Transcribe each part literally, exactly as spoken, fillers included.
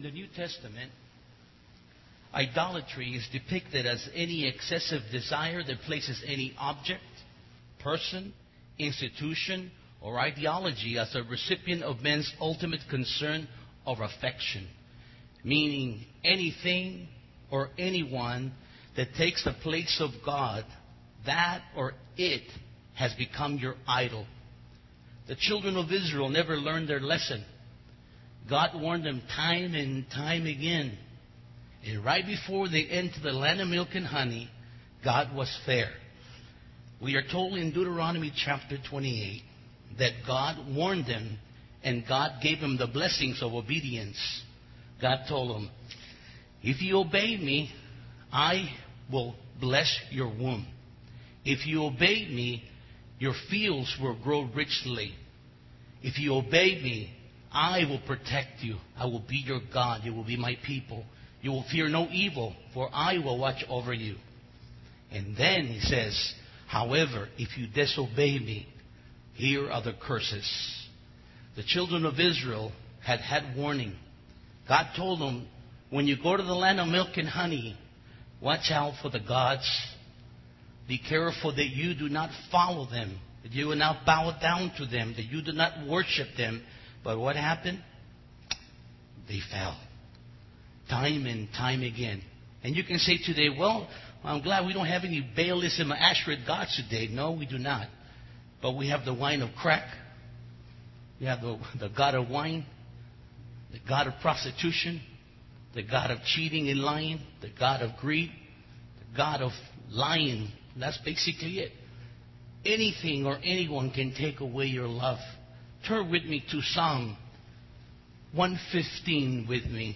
In the New Testament, idolatry is depicted as any excessive desire that places any object, person, institution, or ideology as a recipient of men's ultimate concern or affection, meaning anything or anyone that takes the place of God, that or it has become your idol. The children of Israel never learned their lesson. God warned them time and time again. And right before they entered the land of milk and honey, God was fair. We are told in Deuteronomy chapter twenty-eight that God warned them and God gave them the blessings of obedience. God told them, if you obey me, I will bless your womb. If you obey me, your fields will grow richly. If you obey me, I will protect you. I will be your God. You will be my people. You will fear no evil, for I will watch over you. And then he says, however, if you disobey me, here are the curses. The children of Israel had had warning. God told them, when you go to the land of milk and honey, watch out for the gods. Be careful that you do not follow them, that you will not bow down to them, that you do not worship them. But what happened? They fell. Time and time again. And you can say today, well, I'm glad we don't have any Baalism or Asherah gods today. No, we do not. But we have the wine of crack. We have the, the god of wine, the god of prostitution, the god of cheating and lying, the god of greed, the god of lying. That's basically it. Anything or anyone can take away your love. Turn with me to Psalm one fifteen with me.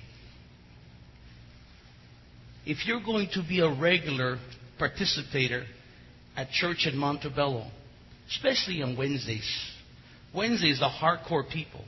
If you're going to be a regular participator at church in Montebello, especially on Wednesdays, Wednesdays are hardcore people.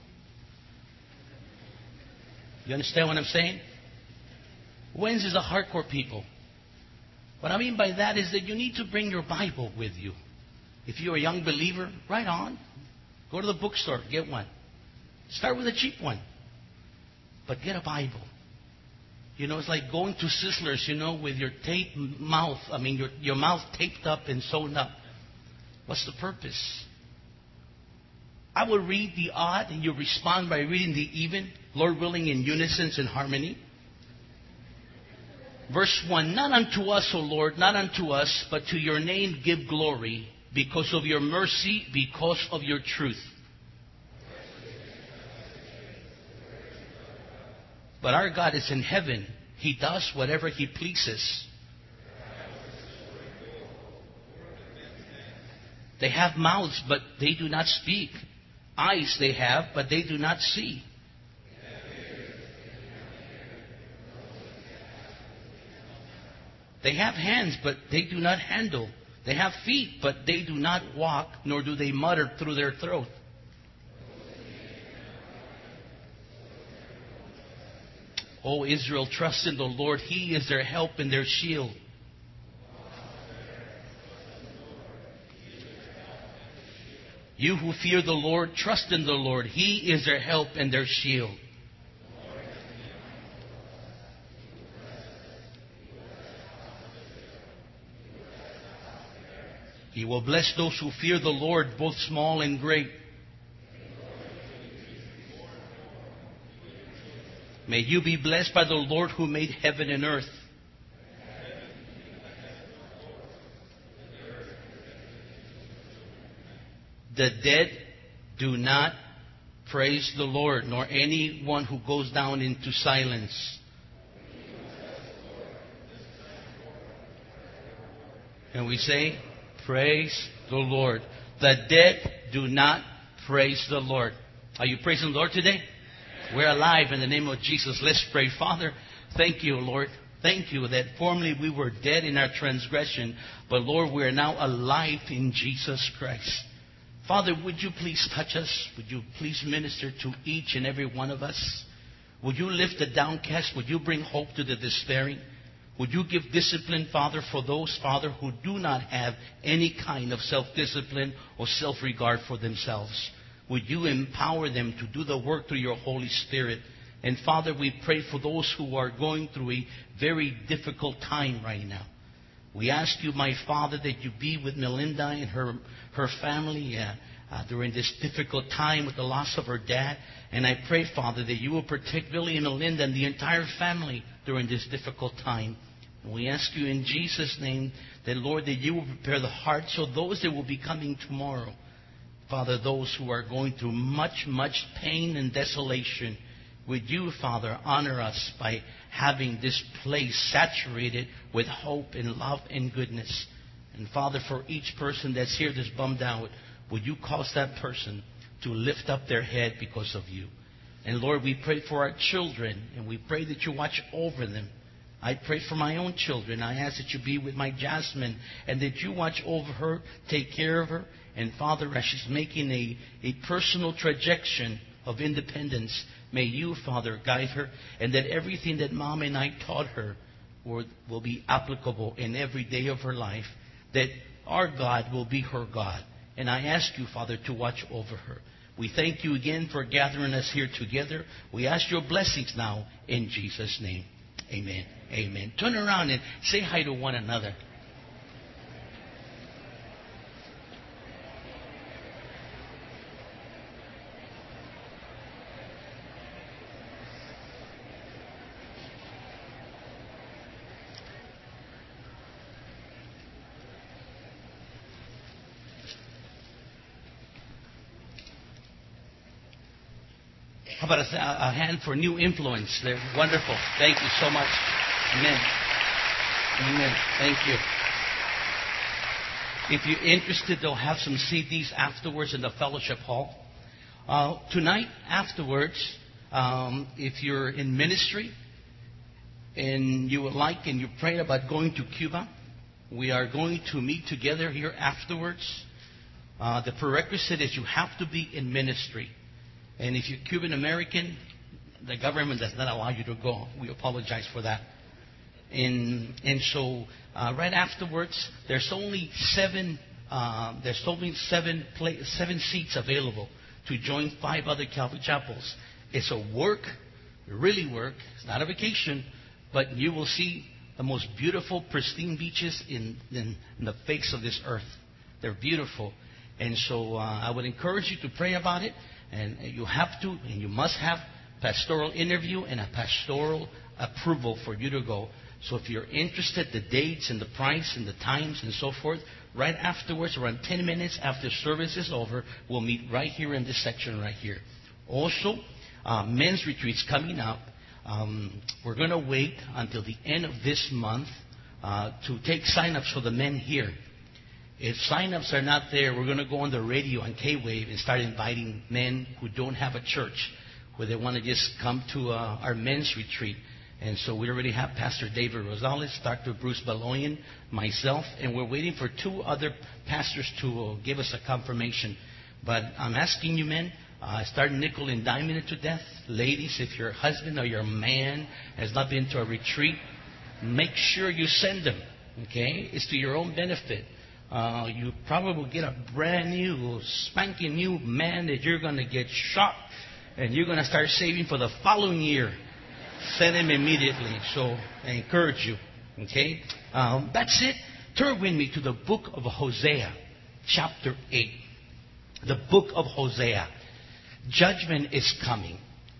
You understand what I'm saying? Wednesdays are hardcore people. What I mean by that is that you need to bring your Bible with you. If you're a young believer, right on. Go to the bookstore, get one. Start with a cheap one. But get a Bible. You know, it's like going to Sizzlers, you know, with your tape mouth. I mean, your, your mouth taped up and sewn up. What's the purpose? I will read the odd and you respond by reading the even, Lord willing, in unison and harmony. Verse one, not unto us, O Lord, not unto us, but to your name give glory, because of your mercy, because of your truth. But our God is in heaven. He does whatever He pleases. They have mouths, but they do not speak. Eyes they have, but they do not see. They have hands, but they do not handle. They have feet, but they do not walk, nor do they mutter through their throat. O Israel, trust in the Lord. He is their help and their shield. You who fear the Lord, trust in the Lord. He is their help and their shield. He will bless those who fear the Lord, both small and great. May you be blessed by the Lord who made heaven and earth. The dead do not praise the Lord, nor anyone who goes down into silence. And we say, praise the Lord. The dead do not praise the Lord. Are you praising the Lord today? We're alive in the name of Jesus. Let's pray. Father, thank you, Lord. Thank you that formerly we were dead in our transgression, but Lord, we are now alive in Jesus Christ. Father, would you please touch us? Would you please minister to each and every one of us? Would you lift the downcast? Would you bring hope to the despairing? Would you give discipline, Father, for those, Father, who do not have any kind of self-discipline or self-regard for themselves? Would you empower them to do the work through your Holy Spirit? And Father, we pray for those who are going through a very difficult time right now. We ask you, my Father, that you be with Melinda and her, her family uh, uh, during this difficult time with the loss of her dad. And I pray, Father, that you will protect Billy and Melinda and the entire family during this difficult time. And we ask you in Jesus' name that, Lord, that you will prepare the hearts of those that will be coming tomorrow. Father, those who are going through much, much pain and desolation, would you, Father, honor us by having this place saturated with hope and love and goodness. And Father, for each person that's here that's bummed out, would you cause that person to lift up their head because of you? And Lord, we pray for our children, and we pray that you watch over them. I pray for my own children. I ask that you be with my Jasmine and that you watch over her, take care of her. And Father, as she's making a, a personal trajectory of independence, may you, Father, guide her, and that everything that Mom and I taught her will, will be applicable in every day of her life, that our God will be her God. And I ask you, Father, to watch over her. We thank you again for gathering us here together. We ask your blessings now in Jesus' name. Amen. Amen. Turn around and say hi to one another. How about a, a hand for New Influence? They're wonderful. Thank you so much. Amen. Amen. Thank you. If you're interested, they'll have some C Ds afterwards in the fellowship hall. Uh, tonight, afterwards, um, if you're in ministry and you would like and you're praying about going to Cuba, we are going to meet together here afterwards. Uh, the prerequisite is you have to be in ministry. And if you're Cuban American, the government does not allow you to go. We apologize for that. And and so uh, right afterwards, there's only seven uh, there's only seven pla- seven seats available to join five other Calvary chapels. It's a work, really work. It's not a vacation, but you will see the most beautiful, pristine beaches in in, in the face of this earth. They're beautiful, and so uh, I would encourage you to pray about it. And you have to, and you must have pastoral interview and a pastoral approval for you to go. So if you're interested, the dates and the price and the times and so forth, right afterwards, around ten minutes after service is over, we'll meet right here in this section right here. Also, uh, men's retreats coming up. Um, we're going to wait until the end of this month uh, to take sign-ups for the men here. If sign-ups are not there, we're going to go on the radio on K-Wave and start inviting men who don't have a church, where they want to just come to uh, our men's retreat. And so we already have Pastor David Rosales, Doctor Bruce Baloyan, myself, and we're waiting for two other pastors to uh, give us a confirmation. But I'm asking you, men, uh, start nickel and diming it to death. Ladies, if your husband or your man has not been to a retreat, make sure you send them, okay? It's to your own benefit. Uh, you probably will get a brand new, spanking new man that you're going to get shocked, and you're going to start saving for the following year. Send him immediately. So I encourage you. Okay? Um, that's it. Turn with me to the book of Hosea, chapter eight. The book of Hosea. Judgment is coming.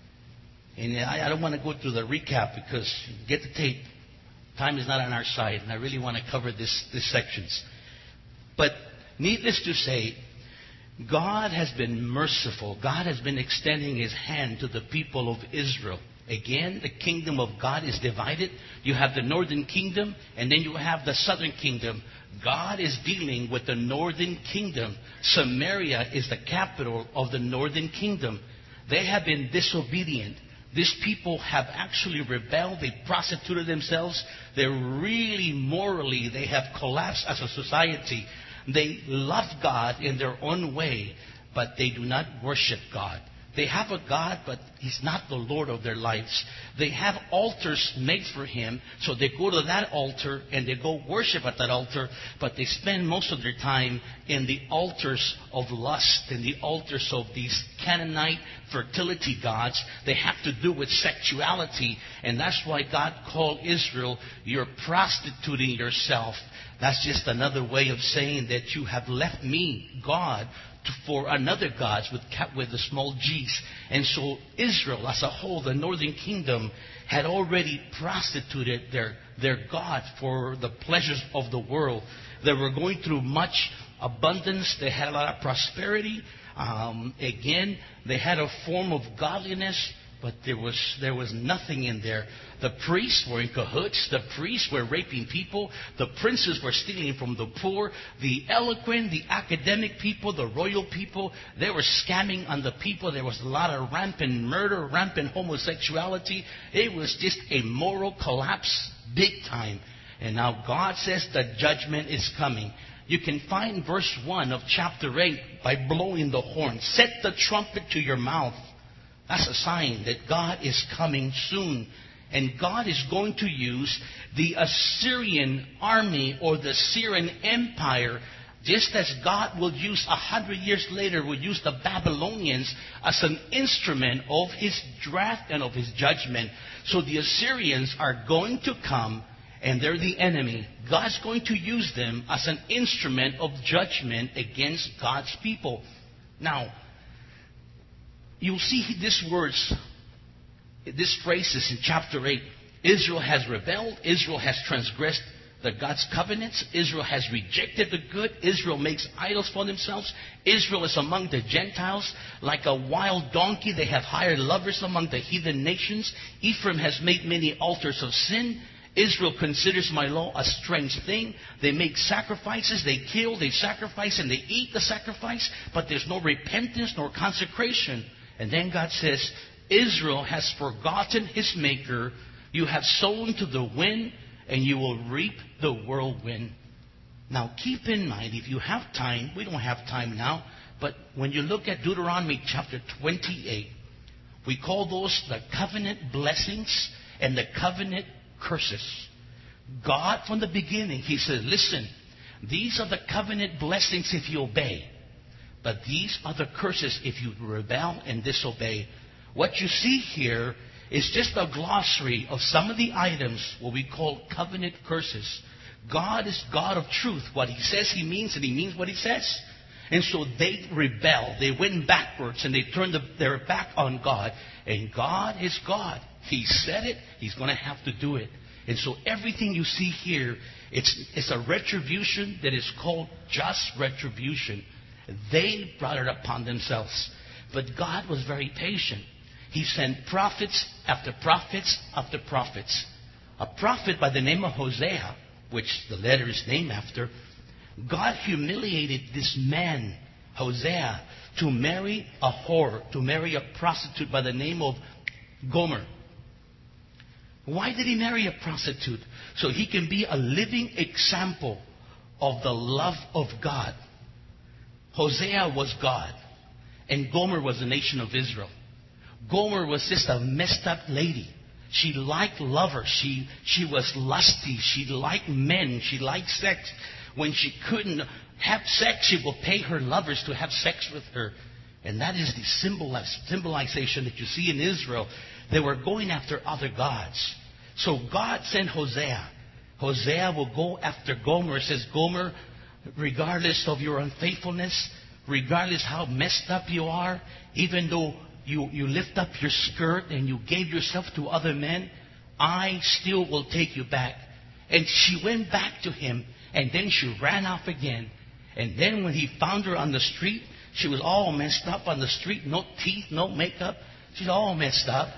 And I, I don't want to go through the recap because get the tape. Time is not on our side, and I really want to cover this, this sections. But needless to say, God has been merciful. God has been extending His hand to the people of Israel. Again, the kingdom of God is divided. You have the northern kingdom, and then you have the southern kingdom. God is dealing with the northern kingdom. Samaria is the capital of the northern kingdom. They have been disobedient. These people have actually rebelled. They prostituted themselves. They're really morally, they have collapsed as a society. They love God in their own way, but they do not worship God. They have a God, but He's not the Lord of their lives. They have altars made for Him, so they go to that altar and they go worship at that altar, but they spend most of their time in the altars of lust, in the altars of these Canaanite fertility gods. They have to do with sexuality, and that's why God called Israel, you're prostituting yourself. That's just another way of saying that you have left me, God, for another gods with with the small g's. And so Israel as a whole, the northern kingdom, had already prostituted their, their God for the pleasures of the world. They were going through much abundance. They had a lot of prosperity. Um, again, they had a form of godliness, but there was there was nothing in there. The priests were in cahoots. The priests were raping people. The princes were stealing from the poor. The eloquent, the academic people, the royal people, they were scamming on the people. There was a lot of rampant murder, rampant homosexuality. It was just a moral collapse, big time. And now God says the judgment is coming. You can find verse one of chapter eight by blowing the horn. Set the trumpet to your mouth. That's a sign that God is coming soon. And God is going to use the Assyrian army or the Syrian empire, just as God will use a hundred years later, will use the Babylonians as an instrument of His wrath and of His judgment. So the Assyrians are going to come, and they're the enemy. God's going to use them as an instrument of judgment against God's people. Now, you'll see these words, these phrases in chapter eight. Israel has rebelled. Israel has transgressed the God's covenants. Israel has rejected the good. Israel makes idols for themselves. Israel is among the Gentiles. Like a wild donkey, they have hired lovers among the heathen nations. Ephraim has made many altars of sin. Israel considers my law a strange thing. They make sacrifices, they kill, they sacrifice, and they eat the sacrifice, but there's no repentance nor consecration. And then God says, Israel has forgotten his maker. You have sown to the wind, and you will reap the whirlwind. Now keep in mind, if you have time, we don't have time now, but when you look at Deuteronomy chapter twenty-eight, we call those the covenant blessings and the covenant curses. God, from the beginning, He said, listen, these are the covenant blessings if you obey, but these are the curses if you rebel and disobey. What you see here is just a glossary of some of the items, what we call covenant curses. God is God of truth. What He says He means, and He means what He says. And so they rebelled. They went backwards, and they turned the, their back on God. And God is God. He said it. He's going to have to do it. And so everything you see here, it's, it's a retribution that is called just retribution. They brought it upon themselves. But God was very patient. He sent prophets after prophets after prophets. A prophet by the name of Hosea, which the letter is named after, God humiliated this man, Hosea, to marry a whore, to marry a prostitute by the name of Gomer. Why did he marry a prostitute? So he can be a living example of the love of God. Hosea was God, and Gomer was the nation of Israel. Gomer was just a messed up lady. She liked lovers. She, she was lusty. She liked men. She liked sex. When she couldn't have sex, she would pay her lovers to have sex with her. And that is the symbolize, symbolization that you see in Israel. They were going after other gods. So God sent Hosea. Hosea will go after Gomer. It says, Gomer, regardless of your unfaithfulness, regardless how messed up you are, even though you, you lift up your skirt and you gave yourself to other men, I still will take you back. And she went back to him, and then she ran off again. And then when he found her on the street, she was all messed up on the street, no teeth, no makeup. She's all messed up.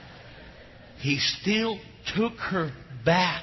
He still took her back.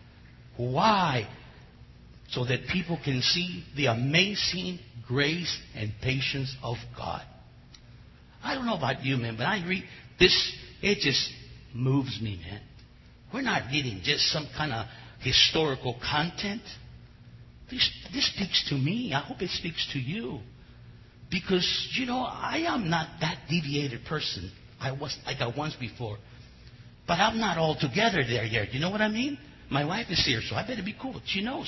Why? So that people can see the amazing grace and patience of God. I don't know about you, man, but I read this, it just moves me, man. We're not reading just some kind of historical content. This, this speaks to me. I hope it speaks to you. Because, you know, I am not that deviated person. I was like I was before. But I'm not altogether there yet. You know what I mean? My wife is here, so I better be cool. She knows.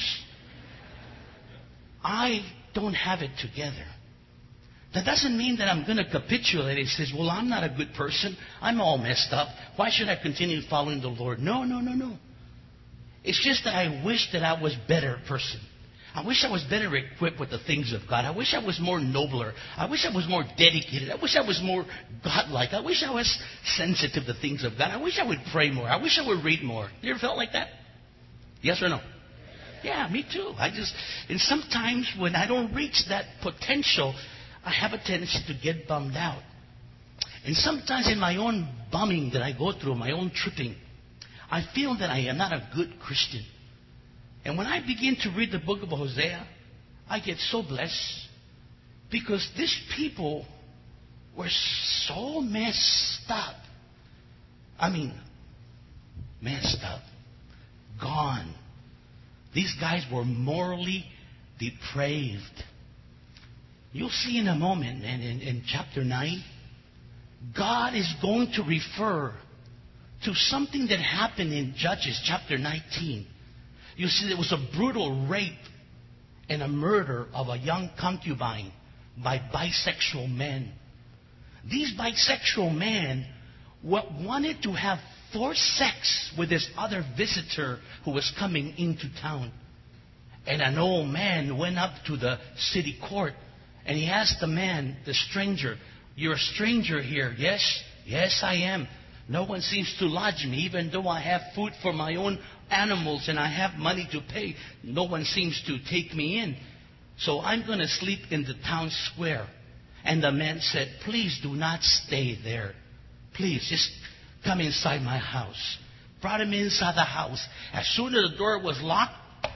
I don't have it together. That doesn't mean that I'm going to capitulate and say, well, I'm not a good person. I'm all messed up. Why should I continue following the Lord? No, no, no, no. It's just that I wish that I was a better person. I wish I was better equipped with the things of God. I wish I was more nobler. I wish I was more dedicated. I wish I was more godlike. I wish I was sensitive to things of God. I wish I would pray more. I wish I would read more. You ever felt like that? Yes or no? Yeah, me too. I just, and sometimes when I don't reach that potential, I have a tendency to get bummed out. And sometimes in my own bumming that I go through, my own tripping, I feel that I am not a good Christian. And when I begin to read the book of Hosea, I get so blessed because these people were so messed up. I mean, messed up, gone. These guys were morally depraved. You'll see in a moment, and in, in chapter nine, God is going to refer to something that happened in Judges chapter nineteen. You see, there was a brutal rape and a murder of a young concubine by bisexual men. These bisexual men wanted to have forced sex with this other visitor who was coming into town. And an old man went up to the city court and he asked the man, the stranger, "You're a stranger here, yes?" "Yes, I am. No one seems to lodge me, even though I have food for my own animals and I have money to pay. No one seems to take me in. So I'm going to sleep in the town square." And the man said, "Please do not stay there. Please, just come inside my house." Brought him inside the house. As soon as the door was locked,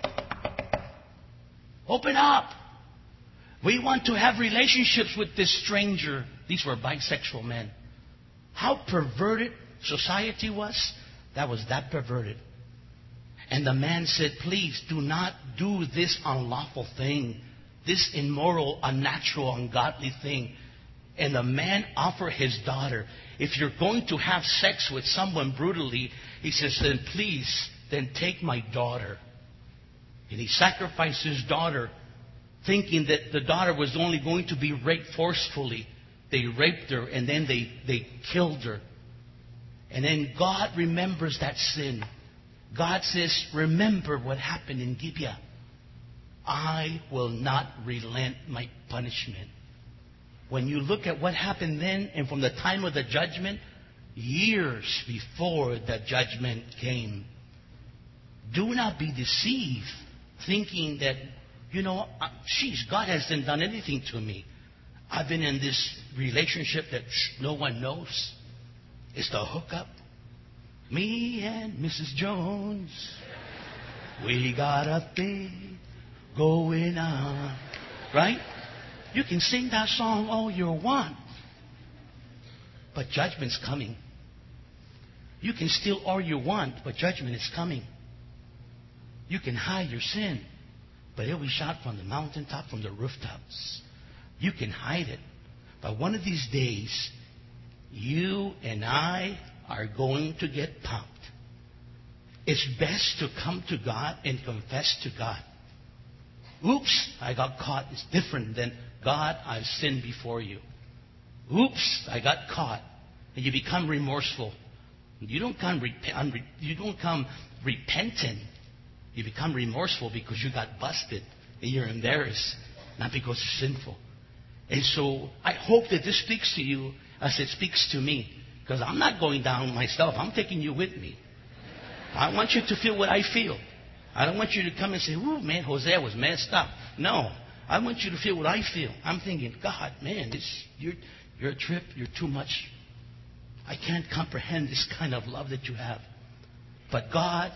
"Open up. We want to have relationships with this stranger." These were bisexual men. How perverted society was, that was that perverted. And the man said, "Please do not do this unlawful thing, this immoral, unnatural, ungodly thing." And the man offered his daughter. If you're going to have sex with someone brutally, he says, "Then please, then take my daughter." And he sacrificed his daughter, thinking that the daughter was only going to be raped forcefully. They raped her and then they, they killed her. And then God remembers that sin. God says, "Remember what happened in Gibeah. I will not relent my punishment." When you look at what happened then and from the time of the judgment, years before the judgment came, do not be deceived thinking that, you know, geez, God hasn't done anything to me. I've been in this relationship that no one knows. It's the hookup. Me and Missus Jones, we got a thing going on. Right? You can sing that song all you want. But judgment's coming. You can steal all you want, but judgment is coming. You can hide your sin, but it'll be shot from the mountaintop, from the rooftops. You can hide it. But one of these days, you and I are going to get pumped. It's best to come to God and confess to God. Oops, I got caught. It's different than, "God, I've sinned before you." Oops, I got caught. And you become remorseful. You don't come, rep- you don't come repentant. You become remorseful because you got busted and you're embarrassed, not because you're sinful. And so I hope that this speaks to you as it speaks to me. Because I'm not going down myself. I'm taking you with me. I want you to feel what I feel. I don't want you to come and say, "Ooh, man, Hosea was messed up." No. I want you to feel what I feel. I'm thinking, "God, man, this you're, you're a trip. You're too much. I can't comprehend this kind of love that you have." But God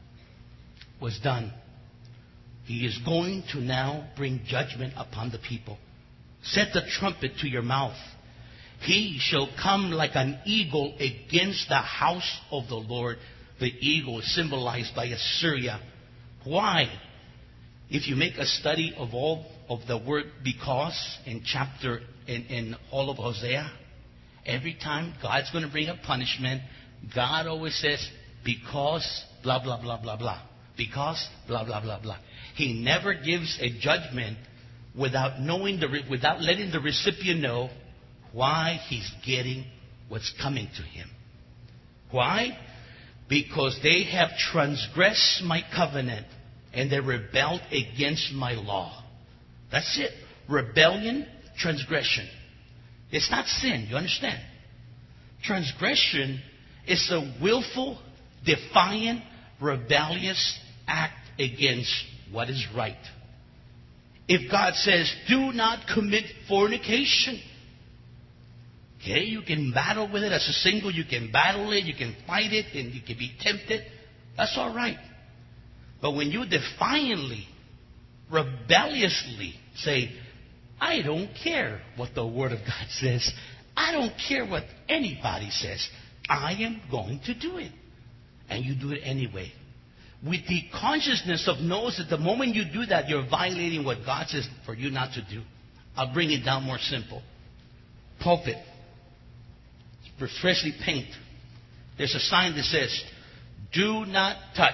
was done. He is going to now bring judgment upon the people. "Set the trumpet to your mouth. He shall come like an eagle against the house of the Lord." The eagle is symbolized by Assyria. Why? If you make a study of all of the word because in chapter, in, in all of Hosea, every time God's going to bring a punishment, God always says, because blah, blah, blah, blah, blah. Because blah, blah, blah, blah. He never gives a judgment without knowing the, without letting the recipient know why he's getting what's coming to him. Why? Because they have transgressed my covenant and they rebelled against my law. That's it. Rebellion, transgression. It's not sin, you understand? Transgression is a willful, defiant, rebellious act against what is right. If God says, do not commit fornication, okay, you can battle with it as a single, you can battle it, you can fight it, and you can be tempted. That's all right. But when you defiantly, rebelliously say, I don't care what the Word of God says, I don't care what anybody says, I am going to do it. And you do it anyway. With the consciousness of knows that the moment you do that, you're violating what God says for you not to do. I'll bring it down more simple. Pulpit. Freshly painted. There's a sign that says, do not touch.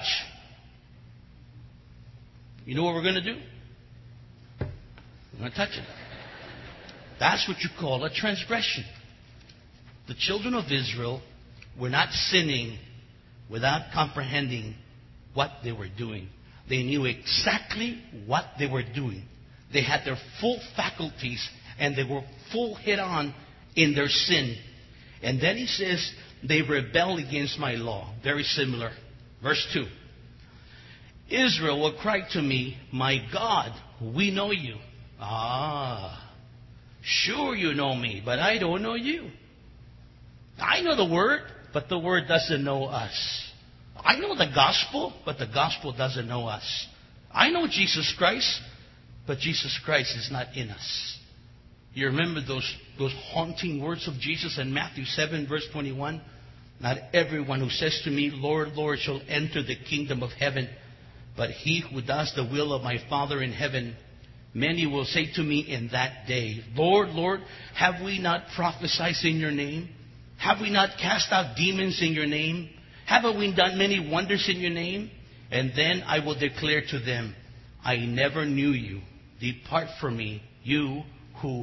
You know what we're going to do? We're going to touch it. That's what you call a transgression. The children of Israel were not sinning without comprehending what they were doing. They knew exactly what they were doing. They had their full faculties and they were full head on in their sin. And then he says, they rebelled against my law. Very similar. Verse two. Israel will cry to me, my God, we know you. Ah, sure you know me, but I don't know you. I know the Word, but the Word doesn't know us. I know the gospel, but the gospel doesn't know us. I know Jesus Christ, but Jesus Christ is not in us. You remember those, those haunting words of Jesus in Matthew seven, verse twenty-one? Not everyone who says to me, Lord, Lord, shall enter the kingdom of heaven, but he who does the will of my Father in heaven. Many will say to me in that day, Lord, Lord, have we not prophesied in your name? Have we not cast out demons in your name? Haven't we done many wonders in your name? And then I will declare to them, I never knew you. Depart from me, you who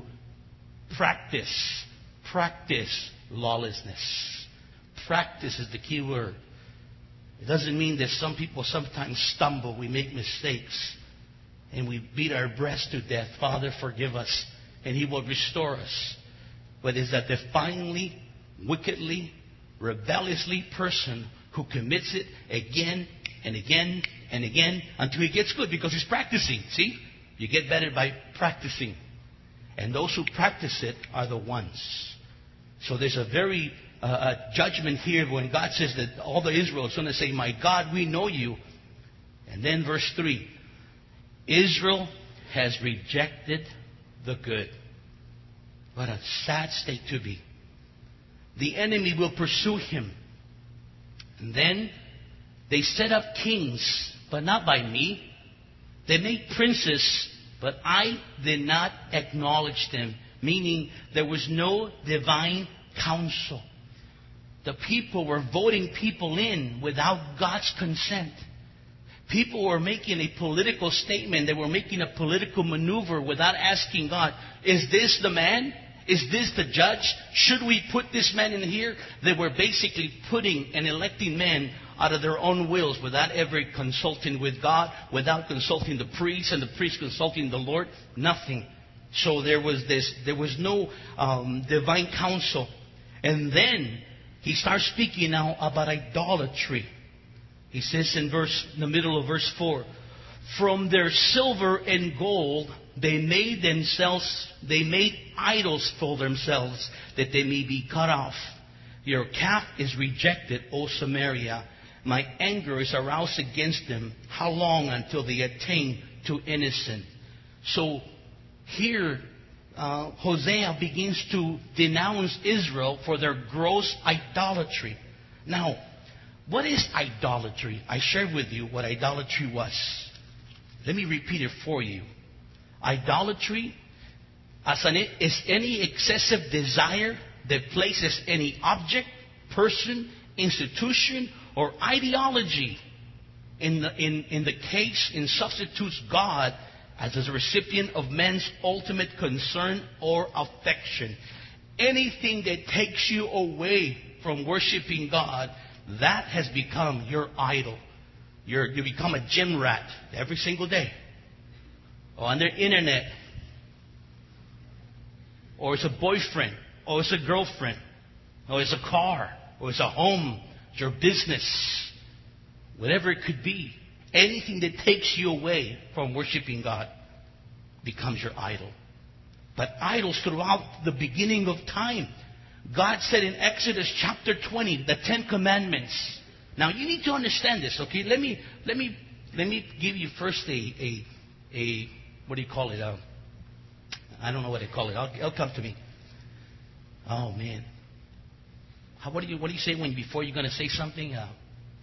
practice, practice lawlessness. Practice is the key word. It doesn't mean that some people sometimes stumble, we make mistakes, and we beat our breast to death. Father, forgive us, and He will restore us. But it's that defiantly, wickedly, rebelliously person who commits it again and again and again until he gets good because he's practicing. See? You get better by practicing. And those who practice it are the ones. So there's a very uh, a judgment here when God says that all the Israel is going to say, my God, we know you. And then verse three. Israel has rejected the good. What a sad state to be. The enemy will pursue him. And then they set up kings, but not by me. They made princes, but I did not acknowledge them. Meaning there was no divine counsel. The people were voting people in without God's consent. People were making a political statement. They were making a political maneuver without asking God, is this the man? Is this the judge? Should we put this man in here? They were basically putting and electing men out of their own wills without ever consulting with God, without consulting the priests and the priests consulting the Lord. Nothing. So there was this, there was no um, divine counsel. And then he starts speaking now about idolatry. He says in verse, in the middle of verse four, from their silver and gold they made themselves, they made idols for themselves, that they may be cut off. Your calf is rejected, O Samaria. My anger is aroused against them. How long until they attain to innocence? So here, uh, Hosea begins to denounce Israel for their gross idolatry. Now, what is idolatry? I shared with you what idolatry was. Let me repeat it for you. Idolatry as an, is any excessive desire that places any object, person, institution, or ideology in the, in, in the case and substitutes God as a recipient of man's ultimate concern or affection. Anything that takes you away from worshiping God, that has become your idol. You're, you become a gym rat every single day. Or on the internet. Or it's a boyfriend. Or it's a girlfriend. Or it's a car. Or it's a home. It's your business. Whatever it could be. Anything that takes you away from worshiping God becomes your idol. But idols throughout the beginning of time. God said in Exodus chapter twenty, the Ten Commandments. Now you need to understand this, okay? Let me let me let me give you first a a, a what do you call it? Uh, I don't know what they call it. I'll, it'll come to me. Oh man, How, what do you what do you say when before you're going to say something? Uh,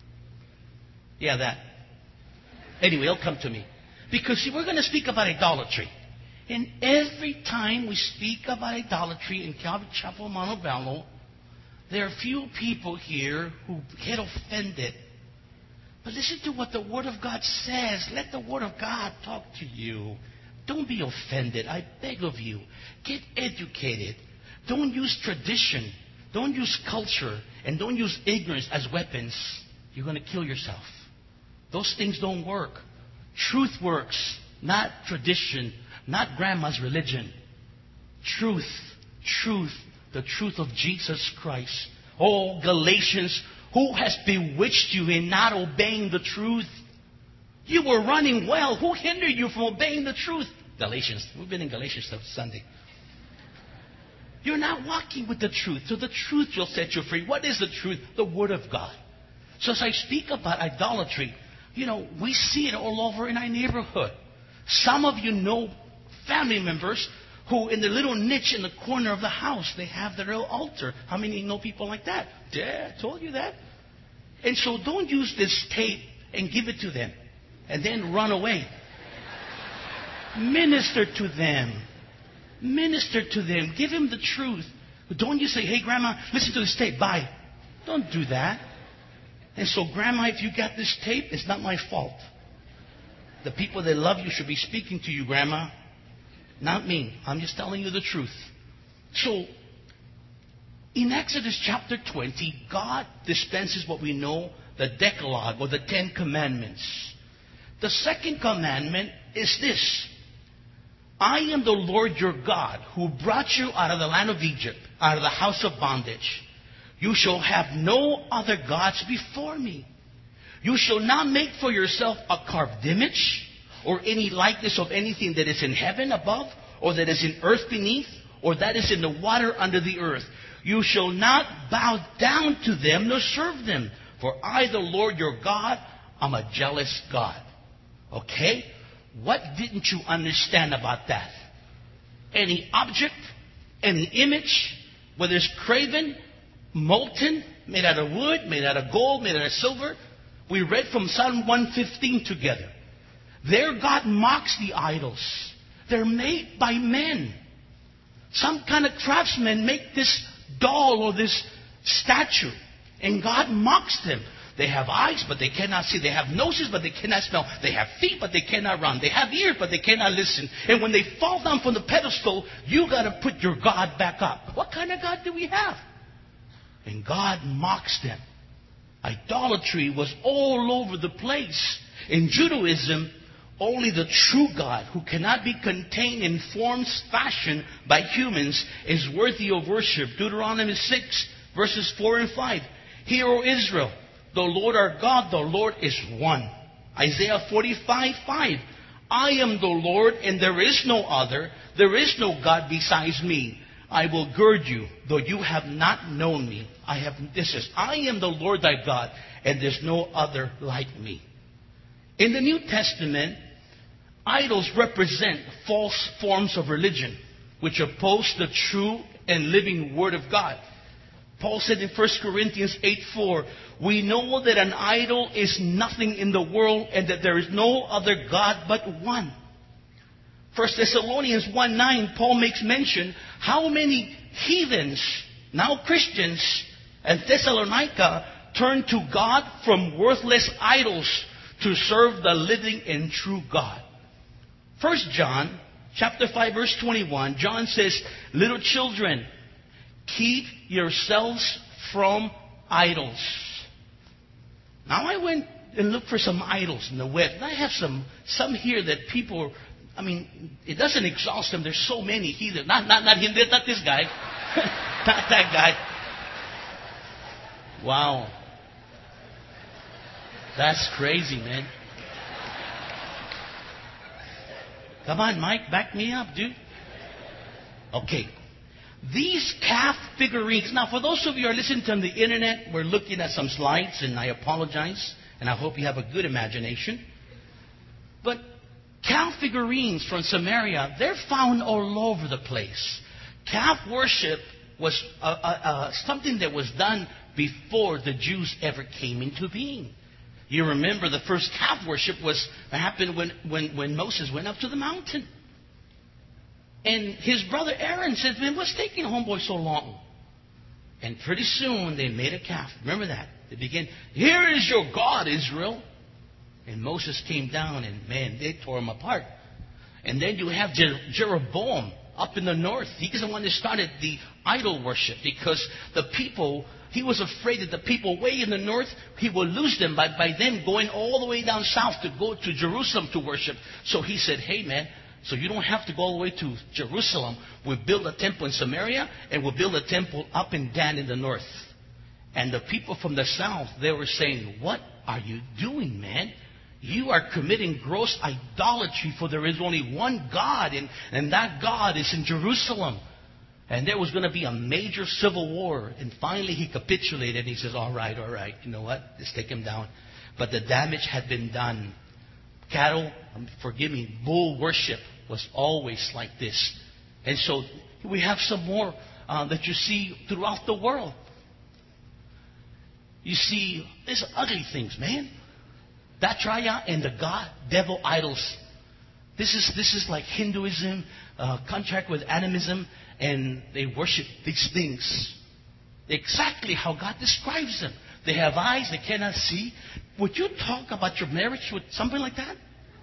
yeah, that. Anyway, it'll come to me because see, we're going to speak about idolatry. And every time we speak about idolatry in Calvary Chapel, Montebello, there are few people here who get offended. But listen to what the Word of God says. Let the Word of God talk to you. Don't be offended. I beg of you. Get educated. Don't use tradition. Don't use culture. And don't use ignorance as weapons. You're going to kill yourself. Those things don't work. Truth works, not tradition. Not grandma's religion. Truth. Truth. The truth of Jesus Christ. Oh, Galatians, who has bewitched you in not obeying the truth? You were running well. Who hindered you from obeying the truth? Galatians. We've been in Galatians since Sunday. You're not walking with the truth. So the truth will set you free. What is the truth? The Word of God. So as I speak about idolatry, you know, we see it all over in our neighborhood. Some of you know family members who in the little niche in the corner of the house, they have their little altar. How many know people like that? Yeah, I told you that. And so don't use this tape and give it to them and then run away. Minister to them. Minister to them. Give them the truth. But don't you say, hey, Grandma, listen to this tape. Bye. Don't do that. And so, Grandma, if you got this tape, it's not my fault. The people that love you should be speaking to you, Grandma. Not me. I'm just telling you the truth. So, in Exodus chapter twenty, God dispenses what we know, the Decalogue, or the Ten Commandments. The second commandment is this. I am the Lord your God, who brought you out of the land of Egypt, out of the house of bondage. You shall have no other gods before me. You shall not make for yourself a carved image, or any likeness of anything that is in heaven above, or that is in earth beneath, or that is in the water under the earth. You shall not bow down to them nor serve them. For I, the Lord your God, am a jealous God. Okay? What didn't you understand about that? Any object, any image, whether it's graven, molten, made out of wood, made out of gold, made out of silver. We read from Psalm one fifteen together. There God mocks the idols. They're made by men. Some kind of craftsmen make this doll or this statue. And God mocks them. They have eyes, but they cannot see. They have noses, but they cannot smell. They have feet, but they cannot run. They have ears, but they cannot listen. And when they fall down from the pedestal, you got to put your God back up. What kind of God do we have? And God mocks them. Idolatry was all over the place. In Judaism, only the true God, who cannot be contained in forms fashioned by humans, is worthy of worship. Deuteronomy six, verses four and five. Hear, O Israel, the Lord our God, the Lord is one. Isaiah forty-five, five. I am the Lord, and there is no other. There is no God besides me. I will gird you, though you have not known me. I have. This is, I am the Lord thy God, and there's no other like me. In the New Testament, idols represent false forms of religion, which oppose the true and living Word of God. Paul said in First Corinthians eight four, we know that an idol is nothing in the world and that there is no other God but one. First Thessalonians one nine, Paul makes mention how many heathens, now Christians, at Thessalonica turned to God from worthless idols to serve the living and true God. First John chapter five verse twenty-one, John says, little children, keep yourselves from idols. Now I went and looked for some idols in the web. And I have some some here that people, I mean, it doesn't exhaust them. There's so many heathen. Not not not him, not this guy. Not that guy. Wow. That's crazy, man. Come on, Mike, back me up, dude. Okay. These calf figurines. Now, for those of you who are listening to on the internet, we're looking at some slides, and I apologize, and I hope you have a good imagination. But calf figurines from Samaria, they're found all over the place. Calf worship was uh, uh, uh, something that was done before the Jews ever came into being. You remember the first calf worship was happened when, when, when Moses went up to the mountain. And his brother Aaron said, man, what's taking homeboy so long? And pretty soon they made a calf. Remember that? They began, here is your God, Israel. And Moses came down and, man, they tore him apart. And then you have Jer- Jeroboam up in the north. He's the one that started the idol worship because the people, he was afraid that the people way in the north, he will lose them by, by them going all the way down south to go to Jerusalem to worship. So he said, hey, man, so you don't have to go all the way to Jerusalem. We'll build a temple in Samaria and we'll build a temple up in Dan in the north. And the people from the south, they were saying, what are you doing, man? You are committing gross idolatry, for there is only one God, and, and that God is in Jerusalem. And there was going to be a major civil war. And finally he capitulated. He says, all right, all right, you know what? Let's take him down. But the damage had been done. Cattle, forgive me, bull worship was always like this. And so we have some more uh, that you see throughout the world. You see, there's ugly things, man. Datraya and the god, devil idols. This is this is like Hinduism, uh, contract with animism, and they worship these things. Exactly how God describes them. They have eyes they cannot see. Would you talk about your marriage with something like that?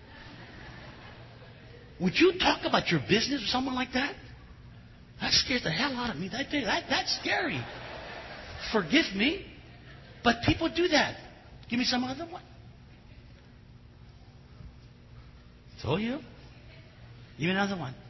Would you talk about your business with someone like that? That scares the hell out of me. That, that, that's scary. Forgive me, but people do that. Give me some other one. Told you. Give me another one.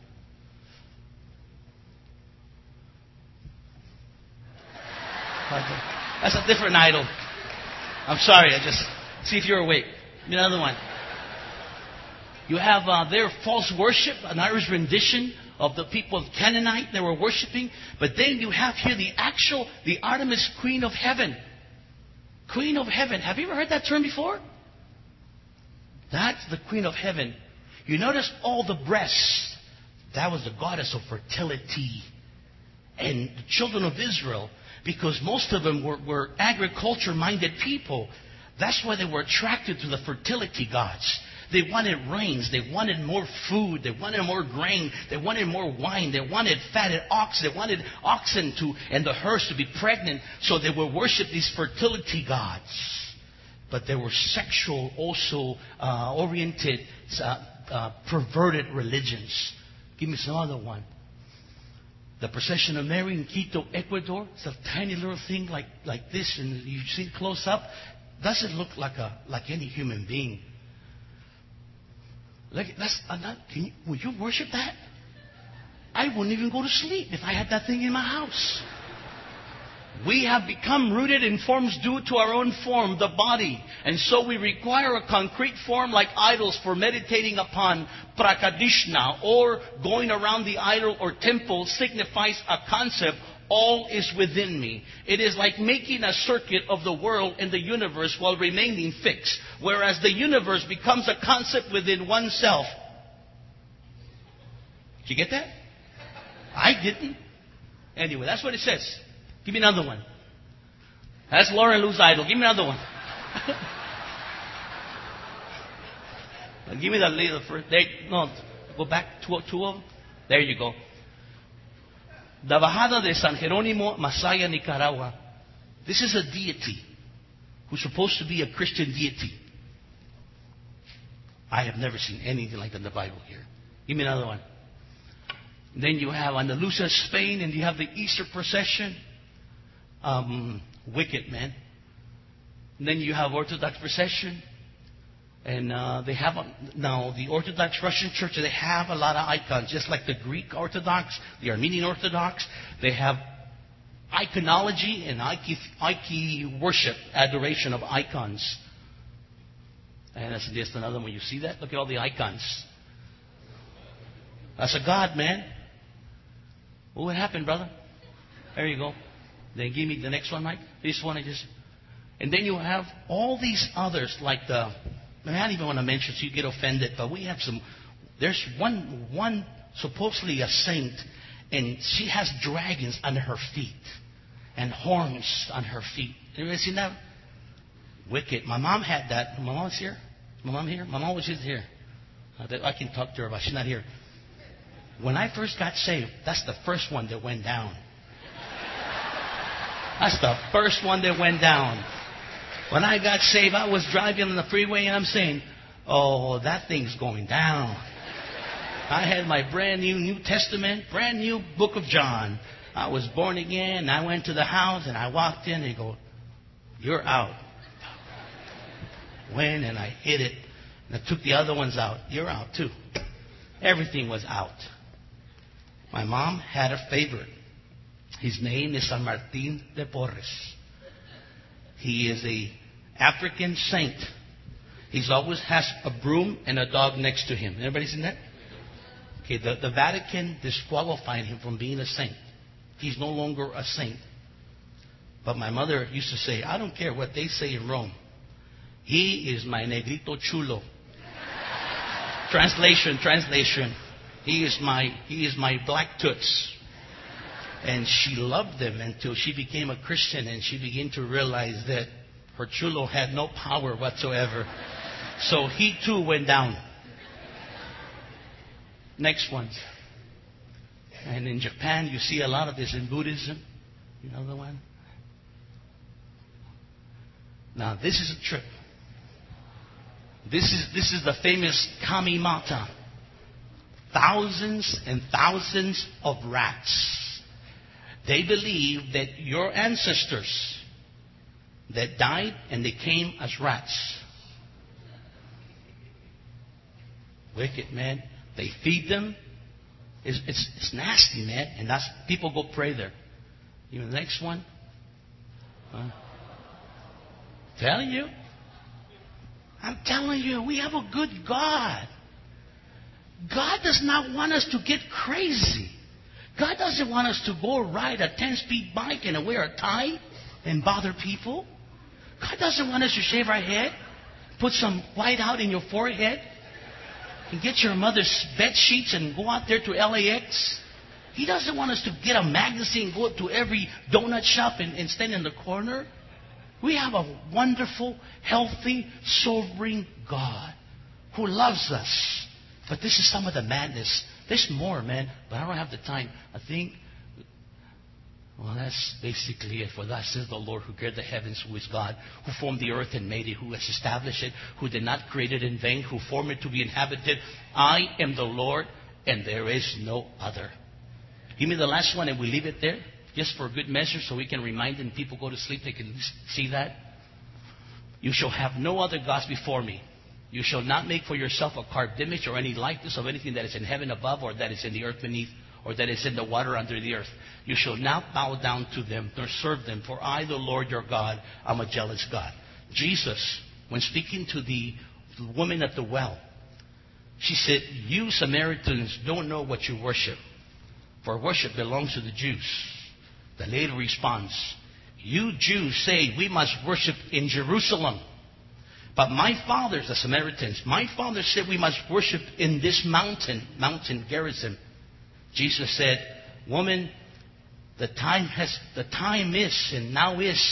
Okay. That's a different idol. I'm sorry. I just see if you're awake. Give me another one. You have uh, their false worship, an Irish rendition of the people of Canaanite they were worshiping. But then you have here the actual, the Artemis Queen of Heaven. Queen of Heaven. Have you ever heard that term before? That's the Queen of Heaven. You notice all the breasts. That was the goddess of fertility. And the children of Israel, because most of them were, were agriculture-minded people, that's why they were attracted to the fertility gods. They wanted rains. They wanted more food. They wanted more grain. They wanted more wine. They wanted fatted ox. They wanted oxen to and the herds to be pregnant. So they would worship these fertility gods. But they were sexual, also uh, oriented, uh, uh, perverted religions. Give me some other one. The Procession of Mary in Quito, Ecuador. It's a tiny little thing like, like this, and you see it close up. Doesn't look like a like any human being. Like that's uh, not, can you, would you worship that? I wouldn't even go to sleep if I had that thing in my house. We have become rooted in forms due to our own form, the body. And so we require a concrete form like idols for meditating upon. Prakadishna, or going around the idol or temple, signifies a concept. All is within me. It is like making a circuit of the world and the universe while remaining fixed. Whereas the universe becomes a concept within oneself. Did you get that? I didn't. Anyway, that's what it says. Give me another one. That's Lauren Lu's idol. Give me another one. Give me the lead. First. There, no, go back two, two of them. There you go. The Bajada de San Jerónimo, Masaya, Nicaragua. This is a deity who's supposed to be a Christian deity. I have never seen anything like that in the Bible here. Give me another one. Then you have Andalusia, Spain, and you have the Easter procession. Um, wicked, man. And then you have Orthodox procession. And uh, they have, a, now the Orthodox Russian Church, they have a lot of icons, just like the Greek Orthodox, the Armenian Orthodox. They have iconology and Ike worship, adoration of icons. And that's just another one. You see that? Look at all the icons. That's a god, man. Well, what happened, brother? There you go. Then give me the next one, Mike. This one I just... And then you have all these others, like the... I don't even want to mention so you get offended, but we have some... There's one, one supposedly a saint, and she has dragons under her feet and horns on her feet. Have you ever seen that? Wicked. My mom had that. My mom's here? My mom here? My mom was just here. I can talk to her, but she's not here. When I first got saved, that's the first one that went down. That's the first one that went down. When I got saved, I was driving on the freeway and I'm saying, oh, that thing's going down. I had my brand new New Testament, brand new book of John. I was born again. I went to the house and I walked in and they go, you're out. Went and I hit it. And I took the other ones out. You're out too. Everything was out. My mom had a favorite. His name is San Martin de Porres. He is a African saint. He's always has a broom and a dog next to him. Everybody seen that? Okay, the, the Vatican disqualified him from being a saint. He's no longer a saint. But my mother used to say, I don't care what they say in Rome. He is my negrito chulo. Translation, translation. He is my he is my black toots. And she loved them until she became a Christian and she began to realize that her chulo had no power whatsoever. So he too went down. Next one. And in Japan, you see a lot of this in Buddhism. You know the one? Now, this is a trip. This is, this is the famous Kamimata. Thousands and thousands of rats. They believe that your ancestors that died and they came as rats. Wicked, man. They feed them. It's, it's, it's nasty, man. And that's people go pray there. You know the next one? Huh? Tell you. I'm telling you, we have a good God. God does not want us to get crazy. God doesn't want us to go ride a ten-speed bike and wear a tie and bother people. God doesn't want us to shave our head, put some white out in your forehead, and get your mother's bed sheets and go out there to L A X. He doesn't want us to get a magazine, go to every donut shop and, and stand in the corner. We have a wonderful, healthy, sobering God who loves us. But this is some of the madness. There's more, man, but I don't have the time. I think, well, that's basically it. For thus says the Lord who created the heavens, who is God, who formed the earth and made it, who has established it, who did not create it in vain, who formed it to be inhabited. I am the Lord, and there is no other. Give me the last one, and we leave it there, just for good measure, so we can remind them. People go to sleep, they can see that. You shall have no other gods before me. You shall not make for yourself a carved image or any likeness of anything that is in heaven above or that is in the earth beneath or that is in the water under the earth. You shall not bow down to them nor serve them, for I, the Lord your God, am a jealous God. Jesus, when speaking to the, to the woman at the well, she said, you Samaritans don't know what you worship, for worship belongs to the Jews. The lady responds, you Jews say we must worship in Jerusalem. But my fathers, the Samaritans, my father said we must worship in this mountain, mountain Gerizim. Jesus said, woman, the time has, the time is and now is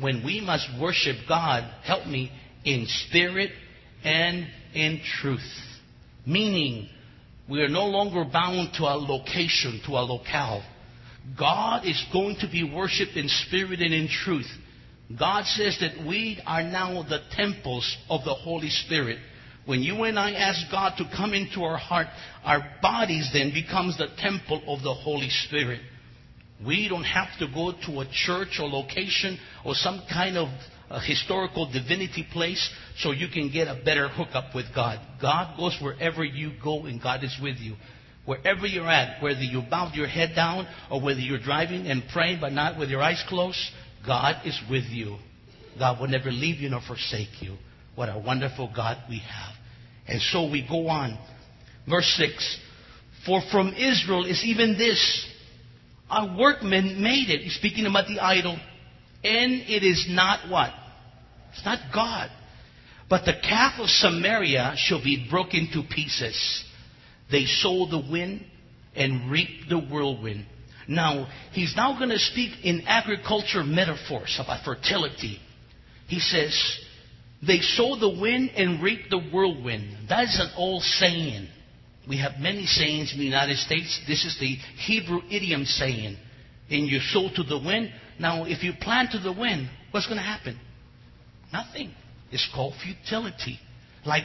when we must worship God, help me, in spirit and in truth. Meaning, we are no longer bound to a location, to a locale. God is going to be worshipped in spirit and in truth. God says that we are now the temples of the Holy Spirit. When you and I ask God to come into our heart, our bodies then becomes the temple of the Holy Spirit. We don't have to go to a church or location or some kind of a historical divinity place so you can get a better hookup with God. God goes wherever you go, and God is with you. Wherever you're at, whether you bowed your head down or whether you're driving and praying but not with your eyes closed, God is with you. God will never leave you nor forsake you. What a wonderful God we have. And so we go on. Verse six. For from Israel is even this, our workmen made it. He's speaking about the idol. And it is not what? It's not God. But the calf of Samaria shall be broken to pieces. They sow the wind and reap the whirlwind. Now, he's now going to speak in agriculture metaphors about fertility. He says, they sow the wind and reap the whirlwind. That is an old saying. We have many sayings in the United States. This is the Hebrew idiom saying. And you sow to the wind. Now, if you plant to the wind, what's going to happen? Nothing. It's called futility. Like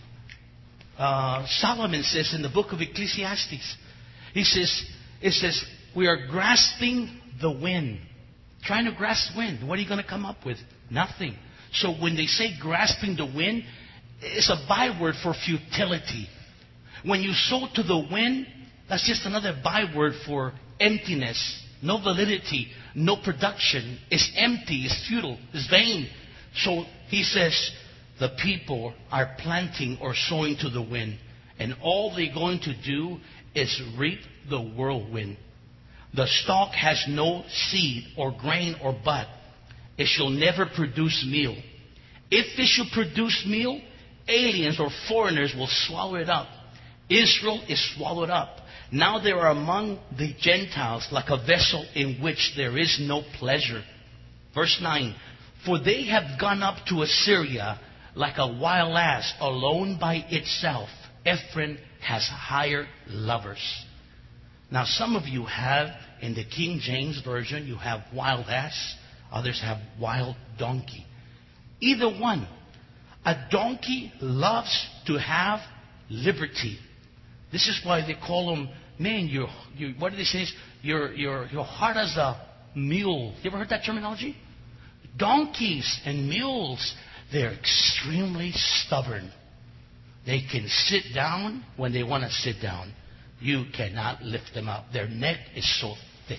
uh, Solomon says in the book of Ecclesiastes. He says, it says, we are grasping the wind. Trying to grasp wind. What are you going to come up with? Nothing. So when they say grasping the wind, it's a byword for futility. When you sow to the wind, that's just another byword for emptiness. No validity, no production. It's empty, it's futile, it's vain. So he says, the people are planting or sowing to the wind. And all they're going to do is reap the whirlwind. The stalk has no seed or grain or bud. It shall never produce meal. If it shall produce meal, aliens or foreigners will swallow it up. Israel is swallowed up. Now they are among the Gentiles like a vessel in which there is no pleasure. Verse nine. For they have gone up to Assyria like a wild ass alone by itself. Ephraim has hired lovers. Now some of you have, in the King James Version, you have wild ass. Others have wild donkey. Either one. A donkey loves to have liberty. This is why they call them, man, you're, you, what do they say? You're, you're, you're hard as a mule. You ever heard that terminology? Donkeys and mules, they're extremely stubborn. They can sit down when they want to sit down. You cannot lift them up. Their neck is so thick.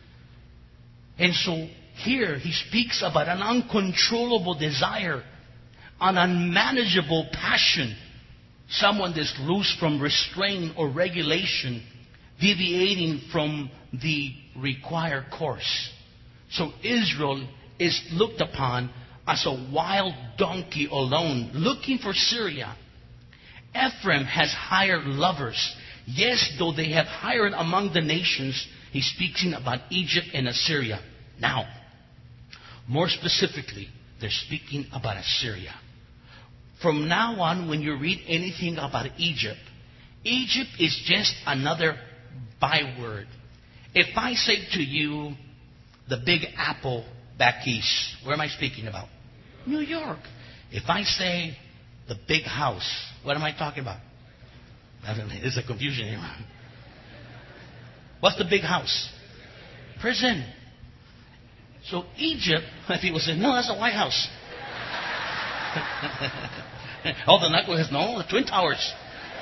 And so here he speaks about an uncontrollable desire, an unmanageable passion, someone that's loose from restraint or regulation, deviating from the required course. So Israel is looked upon as a wild donkey alone, looking for Syria. Ephraim has hired lovers. Yes, though they have hired among the nations, he's speaking about Egypt and Assyria. Now, more specifically, they're speaking about Assyria. From now on, when you read anything about Egypt, Egypt is just another byword. If I say to you, the Big Apple back east, where am I speaking about? New York. If I say the big house, what am I talking about? There's a confusion here. What's the big house? Prison. So Egypt, if he was saying, no, that's the White House. Oh, the knuckleheads, no, the Twin Towers.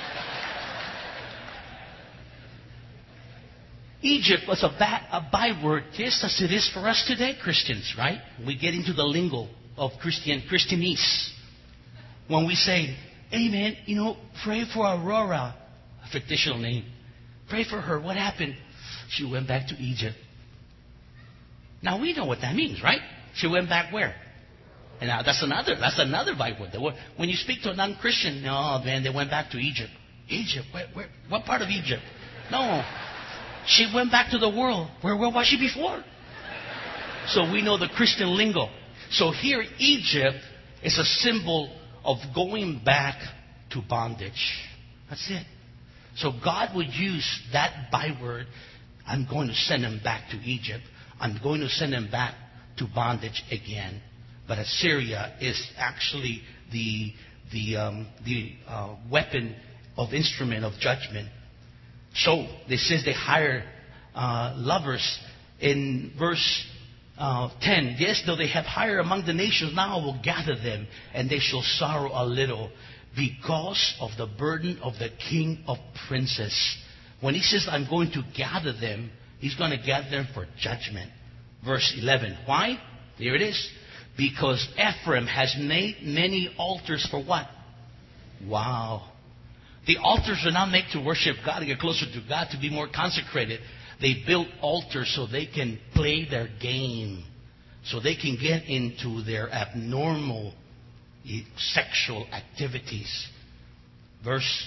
Egypt was a, ba- a byword, just as it is for us today, Christians, right? We get into the lingo of Christian Christianese. When we say, hey man, you know, pray for Aurora, a fictional name. Pray for her. What happened? She went back to Egypt. Now we know what that means, right? She went back where? And now that's another, that's another byword. When you speak to a non-Christian, no, man, they went back to Egypt. Egypt? Where, where, what part of Egypt? No. She went back to the world. Where, where was she before? So we know the Christian lingo. So here, Egypt is a symbol of going back to bondage. That's it. So God would use that byword. I'm going to send them back to Egypt. I'm going to send them back to bondage again. But Assyria is actually the the um, the uh, weapon of instrument of judgment. So this says they hire uh, lovers in verse uh, ten. Yes, though they have hired among the nations, now I will gather them, and they shall sorrow a little because of the burden of the king of princes. When he says, I'm going to gather them, he's going to gather them for judgment. Verse eleven. Why? There it is. Because Ephraim has made many altars for what? Wow. The altars are not made to worship God, to get closer to God, to be more consecrated. They built altars so they can play their game, so they can get into their abnormal sexual activities. Verse,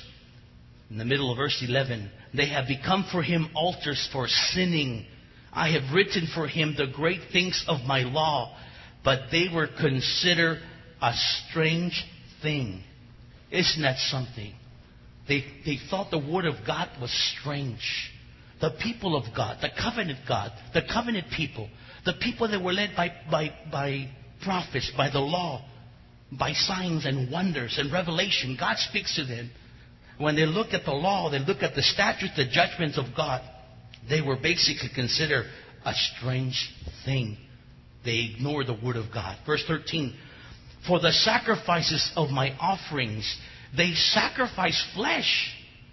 in the middle of verse eleven, they have become for him altars for sinning. I have written for him the great things of my law, but they were considered a strange thing. Isn't that something? They, they thought the word of God was strange. The people of God, the covenant God, the covenant people, the people that were led by, by, by prophets, by the law, by signs and wonders and revelation. God speaks to them. When they look at the law, they look at the statutes, the judgments of God, they were basically considered a strange thing. They ignored the word of God. Verse thirteen. For the sacrifices of my offerings, they sacrifice flesh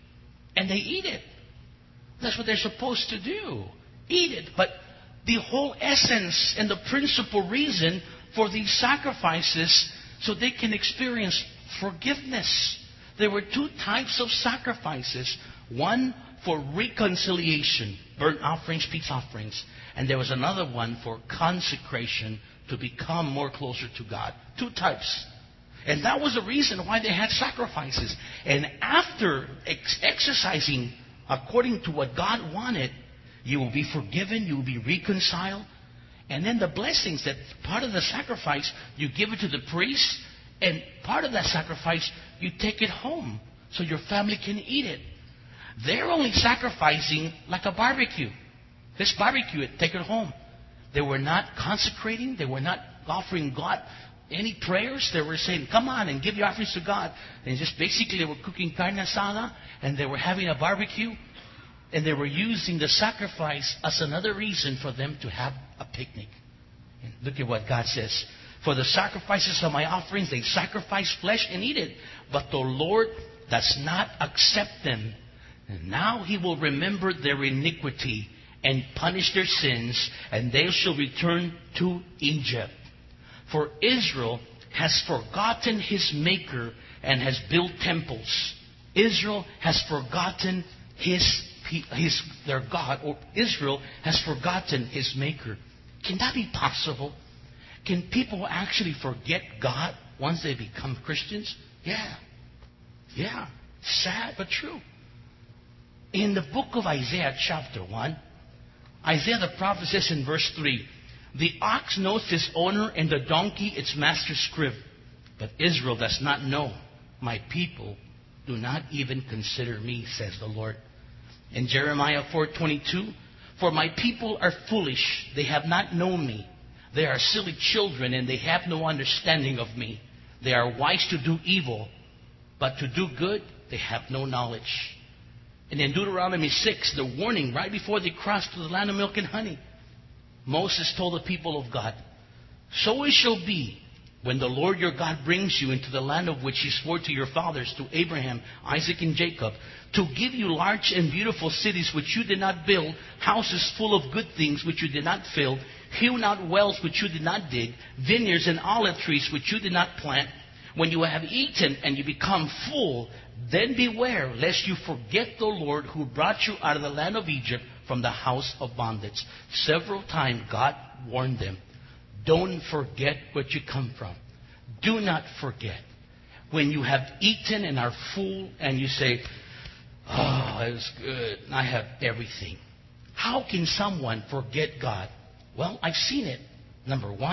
and they eat it. That's what they're supposed to do. Eat it. But the whole essence and the principal reason for these sacrifices, so they can experience forgiveness. There were two types of sacrifices. One for reconciliation, burnt offerings, peace offerings. And there was another one for consecration, to become more closer to God. Two types. And that was the reason why they had sacrifices. And after ex- exercising according to what God wanted, you will be forgiven, you will be reconciled. And then the blessings, that part of the sacrifice, you give it to the priest. And part of that sacrifice, you take it home so your family can eat it. They're only sacrificing like a barbecue. This barbecue it, take it home. They were not consecrating. They were not offering God any prayers. They were saying, come on and give your offerings to God. And just basically they were cooking carne asada, and they were having a barbecue. And they were using the sacrifice as another reason for them to have a picnic. And look at what God says. For the sacrifices of my offerings, they sacrifice flesh and eat it. But the Lord does not accept them. And now he will remember their iniquity and punish their sins, and they shall return to Egypt. For Israel has forgotten his Maker and has built temples. Israel has forgotten his, his their God, or Israel has forgotten his Maker. Can that be possible? Can people actually forget God once they become Christians? Yeah. Yeah. Sad but true. In the book of Isaiah chapter one, Isaiah the prophet says in verse three, the ox knows his owner and the donkey its master's crib. But Israel does not know. My people do not even consider me, says the Lord. In Jeremiah four twenty-two, for my people are foolish. They have not known me. They are silly children and they have no understanding of me. They are wise to do evil, but to do good they have no knowledge. And in Deuteronomy six, the warning right before they crossed to the land of milk and honey, Moses told the people of God, so it shall be when the Lord your God brings you into the land of which he swore to your fathers, to Abraham, Isaac, and Jacob, to give you large and beautiful cities which you did not build, houses full of good things which you did not fill, hew not wells which you did not dig, vineyards and olive trees which you did not plant. When you have eaten and you become full, then beware lest you forget the Lord who brought you out of the land of Egypt from the house of bondage. Several times God warned them, don't forget what you come from. Do not forget. When you have eaten and are full and you say, oh, it was good, I have everything. How can someone forget God? Well, I've seen it. Number one,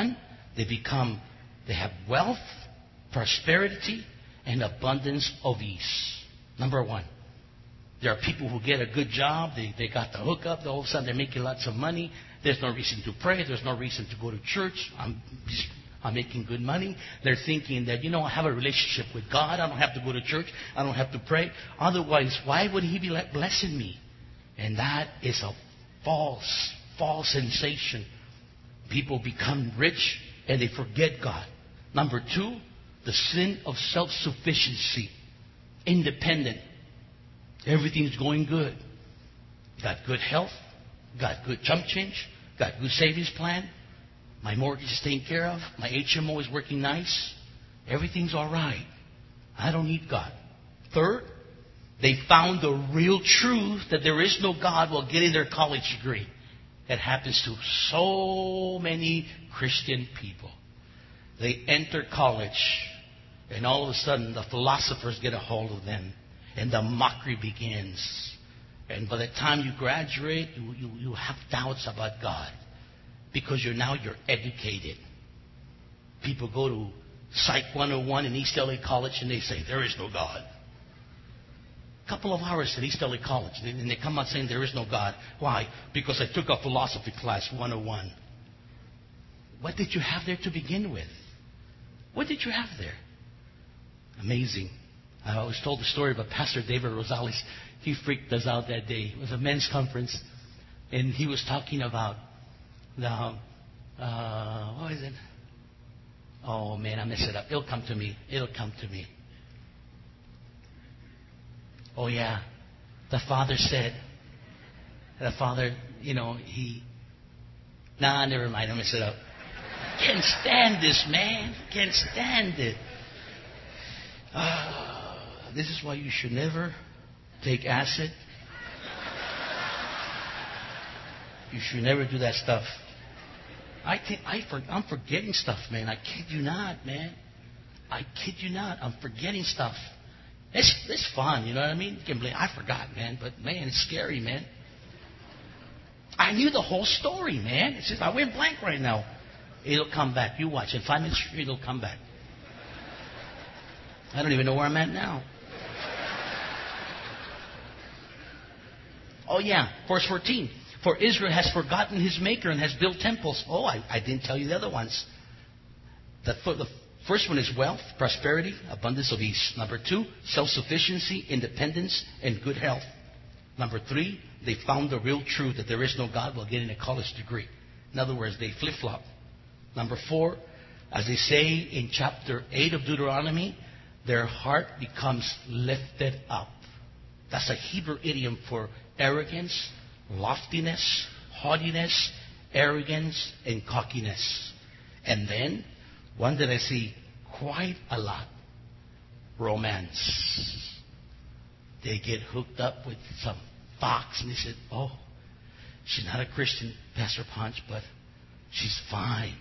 They become, they have wealth, prosperity, and abundance of ease. Number one. There are people who get a good job. They, they got the hookup. All of a sudden, they're making lots of money. There's no reason to pray. There's no reason to go to church. I'm, just, I'm making good money. They're thinking that, you know, I have a relationship with God. I don't have to go to church. I don't have to pray. Otherwise, why would He be like blessing me? And that is a false, false sensation. People become rich and they forget God. Number two, the sin of self-sufficiency. Independent. Everything's going good. Got good health. Got good chump change. Got good savings plan. My mortgage is taken care of. My H M O is working nice. Everything's all right. I don't need God. Third, they found the real truth that there is no God while getting their college degree. It happens to so many Christian people. They enter college, and all of a sudden the philosophers get a hold of them. And the mockery begins. And by the time you graduate, you, you, you have doubts about God. Because you're now you're educated. People go to Psych one oh one in East L A College and they say, there is no God. A couple of hours at East L A College. And they come out saying there is no God. Why? Because I took a philosophy class, one oh one. What did you have there to begin with? What did you have there? Amazing. I always told the story about Pastor David Rosales. He freaked us out that day. It was a men's conference. And he was talking about the, uh, what is it? Oh, man, I messed it up. It'll come to me. It'll come to me. Oh, yeah. The father said, the father, you know, he, nah, never mind. I messed it up. Can't stand this, man. Can't stand it. Ah. This is why you should never take acid. You should never do that stuff. I can't, I for, I'm forgetting stuff, man. I kid you not, man. I kid you not. I'm forgetting stuff. It's, it's fun, you know what I mean? You can blame, I forgot, man. But, man, it's scary, man. I knew the whole story, man. It's just, I went blank right now. It'll come back. You watch. In five minutes, it'll come back. I don't even know where I'm at now. Oh, yeah. Verse fourteen. For Israel has forgotten his maker and has built temples. Oh, I, I didn't tell you the other ones. The, the first one is wealth, prosperity, abundance of ease. Number two, self-sufficiency, independence, and good health. Number three, they found the real truth that there is no God while getting a college degree. In other words, they flip-flop. Number four, as they say in chapter eight of Deuteronomy, their heart becomes lifted up. That's a Hebrew idiom for arrogance, loftiness, haughtiness, arrogance, and cockiness. And then, one that I see quite a lot, romance. They get hooked up with some fox, and they said, oh, she's not a Christian, Pastor Punch, but she's fine.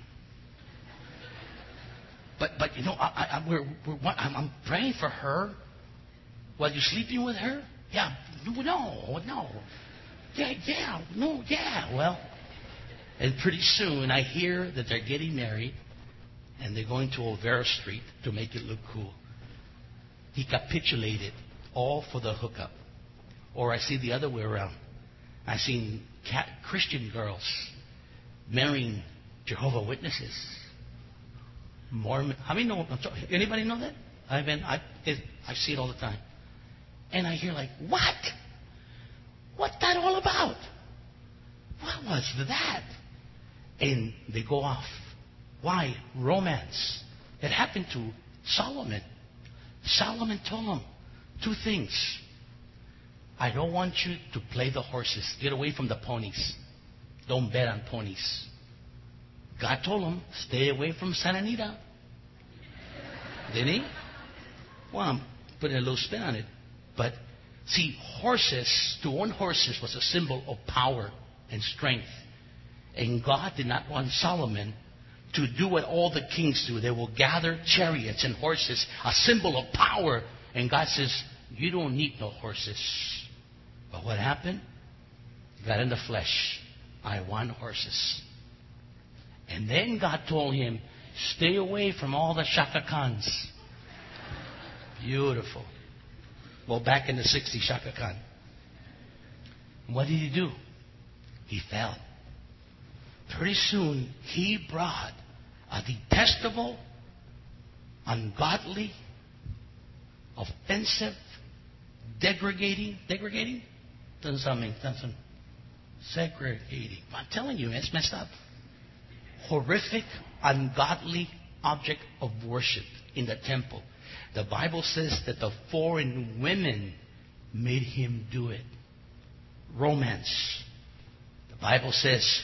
But, but you know, I, I, we're, we're, I'm, I'm praying for her while you're sleeping with her. Yeah, no, no. Yeah, yeah, no, yeah. Well, and pretty soon I hear that they're getting married and they're going to Olvera Street to make it look cool. He capitulated all for the hookup. Or I see the other way around. I've seen cat, Christian girls marrying Jehovah's Witnesses. Mormon. How many know? Anybody know that? I mean, I it, I see it all the time, and I hear like, what? What's that all about? What was that? And they go off. Why? Romance. It happened to Solomon. Solomon told him two things. I don't want you to play the horses. Get away from the ponies. Don't bet on ponies. God told him, stay away from Santa Anita. Didn't he? Well, I'm putting a little spin on it. But, see, horses, to own horses was a symbol of power and strength. And God did not want Solomon to do what all the kings do. They will gather chariots and horses, a symbol of power. And God says, you don't need no horses. But what happened? Got in the flesh. I want horses. And then God told him, Stay away from all the Shaka Khans. Beautiful. Well, back in the sixties, Shaka Khan. What did he do? He fell. Pretty soon, he brought a detestable, ungodly, offensive, degrading, degrading? Doesn't sound mean, doesn't segregating. I'm telling you, it's messed up. Horrific, ungodly object of worship in the temple. The Bible says that the foreign women made him do it. Romance. The Bible says,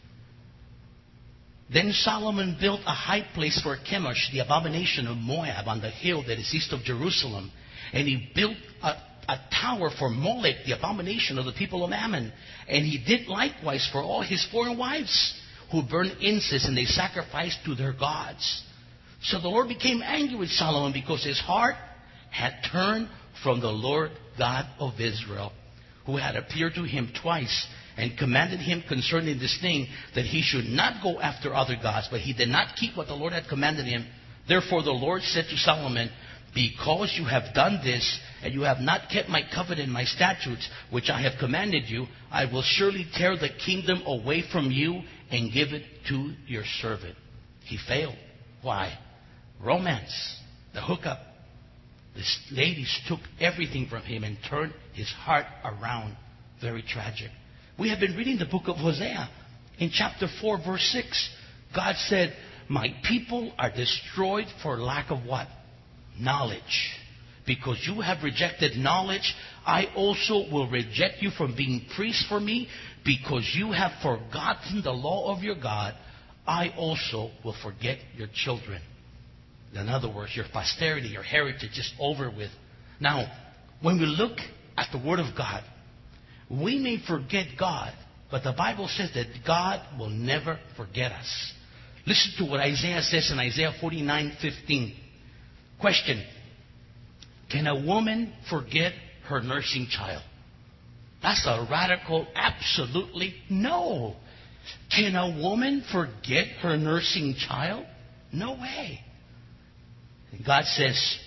then Solomon built a high place for Chemosh, the abomination of Moab, on the hill that is east of Jerusalem. And he built a, a tower for Molech, the abomination of the people of Ammon. And he did likewise for all his foreign wives, who burned incense and they sacrificed to their gods. So the Lord became angry with Solomon because his heart had turned from the Lord God of Israel, who had appeared to him twice and commanded him concerning this thing, that he should not go after other gods. But he did not keep what the Lord had commanded him. Therefore the Lord said to Solomon, because you have done this, and you have not kept my covenant and my statutes, which I have commanded you, I will surely tear the kingdom away from you and give it to your servant. He failed. Why? Romance, the hookup. The ladies took everything from him and turned his heart around. Very tragic. We have been reading the book of Hosea. In chapter four, verse six, God said, my people are destroyed for lack of what? Knowledge. Because you have rejected knowledge, I also will reject you from being priests for me. Because you have forgotten the law of your God, I also will forget your children. In other words, your posterity, your heritage is over with. Now, when we look at the Word of God, we may forget God, but the Bible says that God will never forget us. Listen to what Isaiah says in Isaiah forty-nine fifteen. Question. Can a woman forget her nursing child? That's a radical, absolutely no. Can a woman forget her nursing child? No way. God says,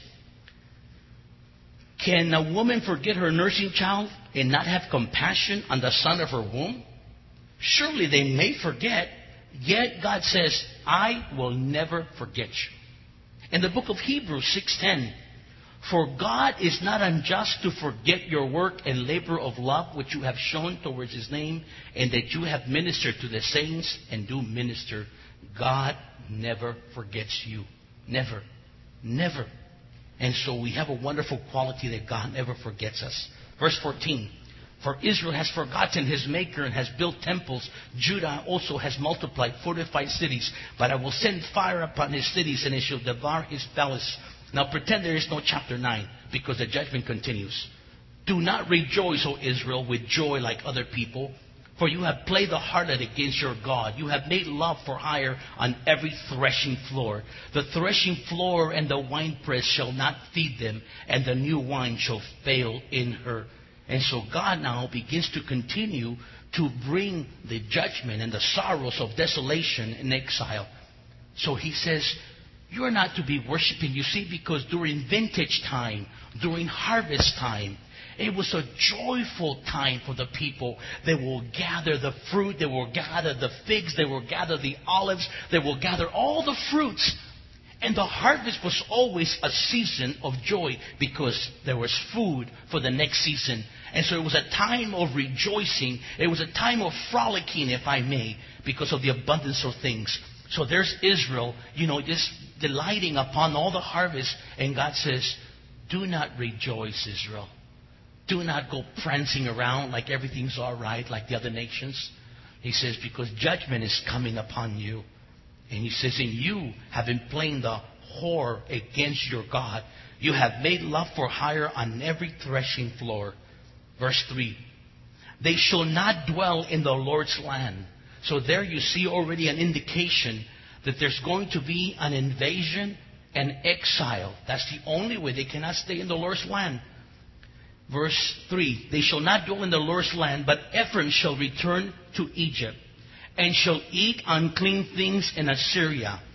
can a woman forget her nursing child and not have compassion on the son of her womb? Surely they may forget, yet God says, I will never forget you. In the book of Hebrews six ten, for God is not unjust to forget your work and labor of love which you have shown towards His name, and that you have ministered to the saints and do minister. God never forgets you. Never. Never. And so we have a wonderful quality that God never forgets us. Verse fourteen. For Israel has forgotten his maker and has built temples. Judah also has multiplied fortified cities. But I will send fire upon his cities, and it shall devour his palace. Now pretend there is no chapter nine, because the judgment continues. Do not rejoice, O Israel, with joy like other people. For you have played the harlot against your God. You have made love for hire on every threshing floor. The threshing floor and the winepress shall not feed them, and the new wine shall fail in her. And so God now begins to continue to bring the judgment and the sorrows of desolation and exile. So He says, you're not to be worshiping, you see, because during vintage time, during harvest time, it was a joyful time for the people. They will gather the fruit, they will gather the figs, they will gather the olives, they will gather all the fruits. And the harvest was always a season of joy because there was food for the next season. And so it was a time of rejoicing. It was a time of frolicking, if I may, because of the abundance of things. So there's Israel, you know, just delighting upon all the harvest. And God says, do not rejoice, Israel. Do not go prancing around like everything's all right, like the other nations. He says, because judgment is coming upon you. And He says, and you have been playing the whore against your God. You have made love for hire on every threshing floor. Verse three. They shall not dwell in the Lord's land. So there you see already an indication that there's going to be an invasion and exile. That's the only way. They cannot stay in the Lord's land. Verse three, they shall not dwell in the Lord's land, but Ephraim shall return to Egypt, and shall eat unclean things in Assyria.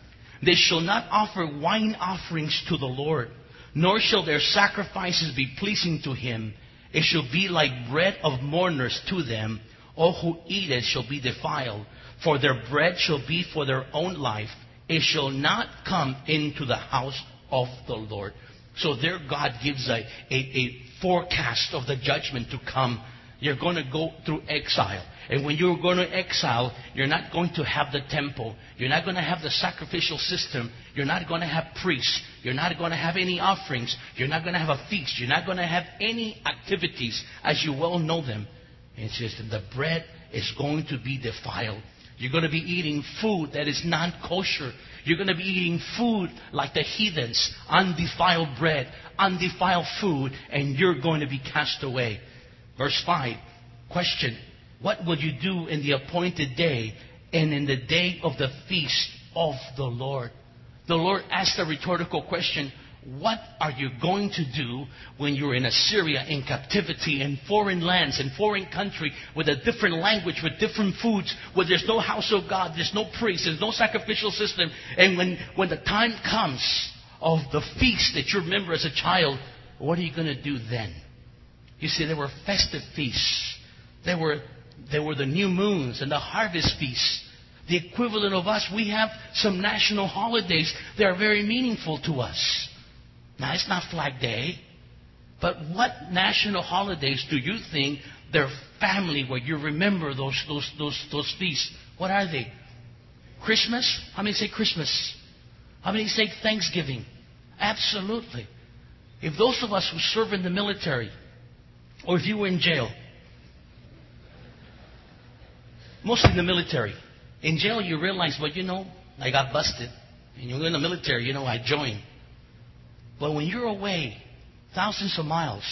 They shall not offer wine offerings to the Lord, nor shall their sacrifices be pleasing to him. It shall be like bread of mourners to them. All who eat it shall be defiled, for their bread shall be for their own life. It shall not come into the house of the Lord. So there God gives a, a, a forecast of the judgment to come. You're going to go through exile. And when you're going to exile, you're not going to have the temple. You're not going to have the sacrificial system. You're not going to have priests. You're not going to have any offerings. You're not going to have a feast. You're not going to have any activities as you well know them. And it says that the bread is going to be defiled. You're going to be eating food that is non-kosher. You're going to be eating food like the heathens, undefiled bread, undefiled food, and you're going to be cast away. Verse five, question, what will you do in the appointed day and in the day of the feast of the Lord? The Lord asked a rhetorical question. What are you going to do when you're in Assyria in captivity in foreign lands, in foreign country, with a different language, with different foods, where there's no house of God, there's no priest, there's no sacrificial system. And when, when the time comes of the feast that you remember as a child, what are you going to do then? You see, there were festive feasts. There were, there were the new moons and the harvest feasts. The equivalent of us, we have some national holidays that are very meaningful to us. Now, it's not Flag Day, but what national holidays do you think they're family where you remember those, those, those, those feasts? What are they? Christmas? How many say Christmas? How many say Thanksgiving? Absolutely. If those of us who serve in the military, or if you were in jail, mostly in the military, in jail you realize, well, you know, I got busted. And you're in the military, you know, I joined. But when you're away thousands of miles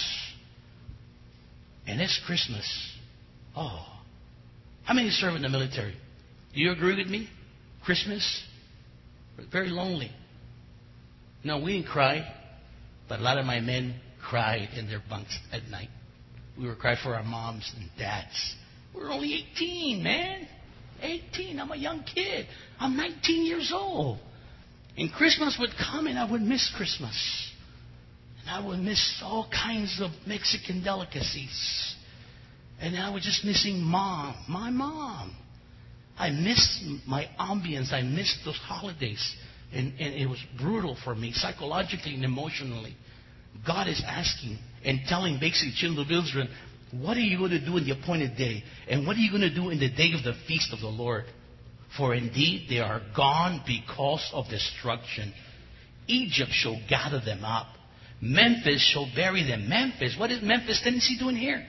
and it's Christmas, oh, how many serve in the military? Do you agree with me? Christmas, very lonely. No, we didn't cry, but a lot of my men cried in their bunks at night. We were crying for our moms and dads. We're only eighteen, man. eighteen. I'm a young kid. I'm nineteen years old. And Christmas would come and I would miss Christmas. And I would miss all kinds of Mexican delicacies. And I was just missing mom, my mom. I missed my ambience. I missed those holidays. And, and it was brutal for me, psychologically and emotionally. God is asking and telling basically children of Israel, what are you going to do in the appointed day? And what are you going to do in the day of the feast of the Lord? For indeed they are gone because of destruction. Egypt shall gather them up. Memphis shall bury them. Memphis, what is Memphis Tennessee doing here?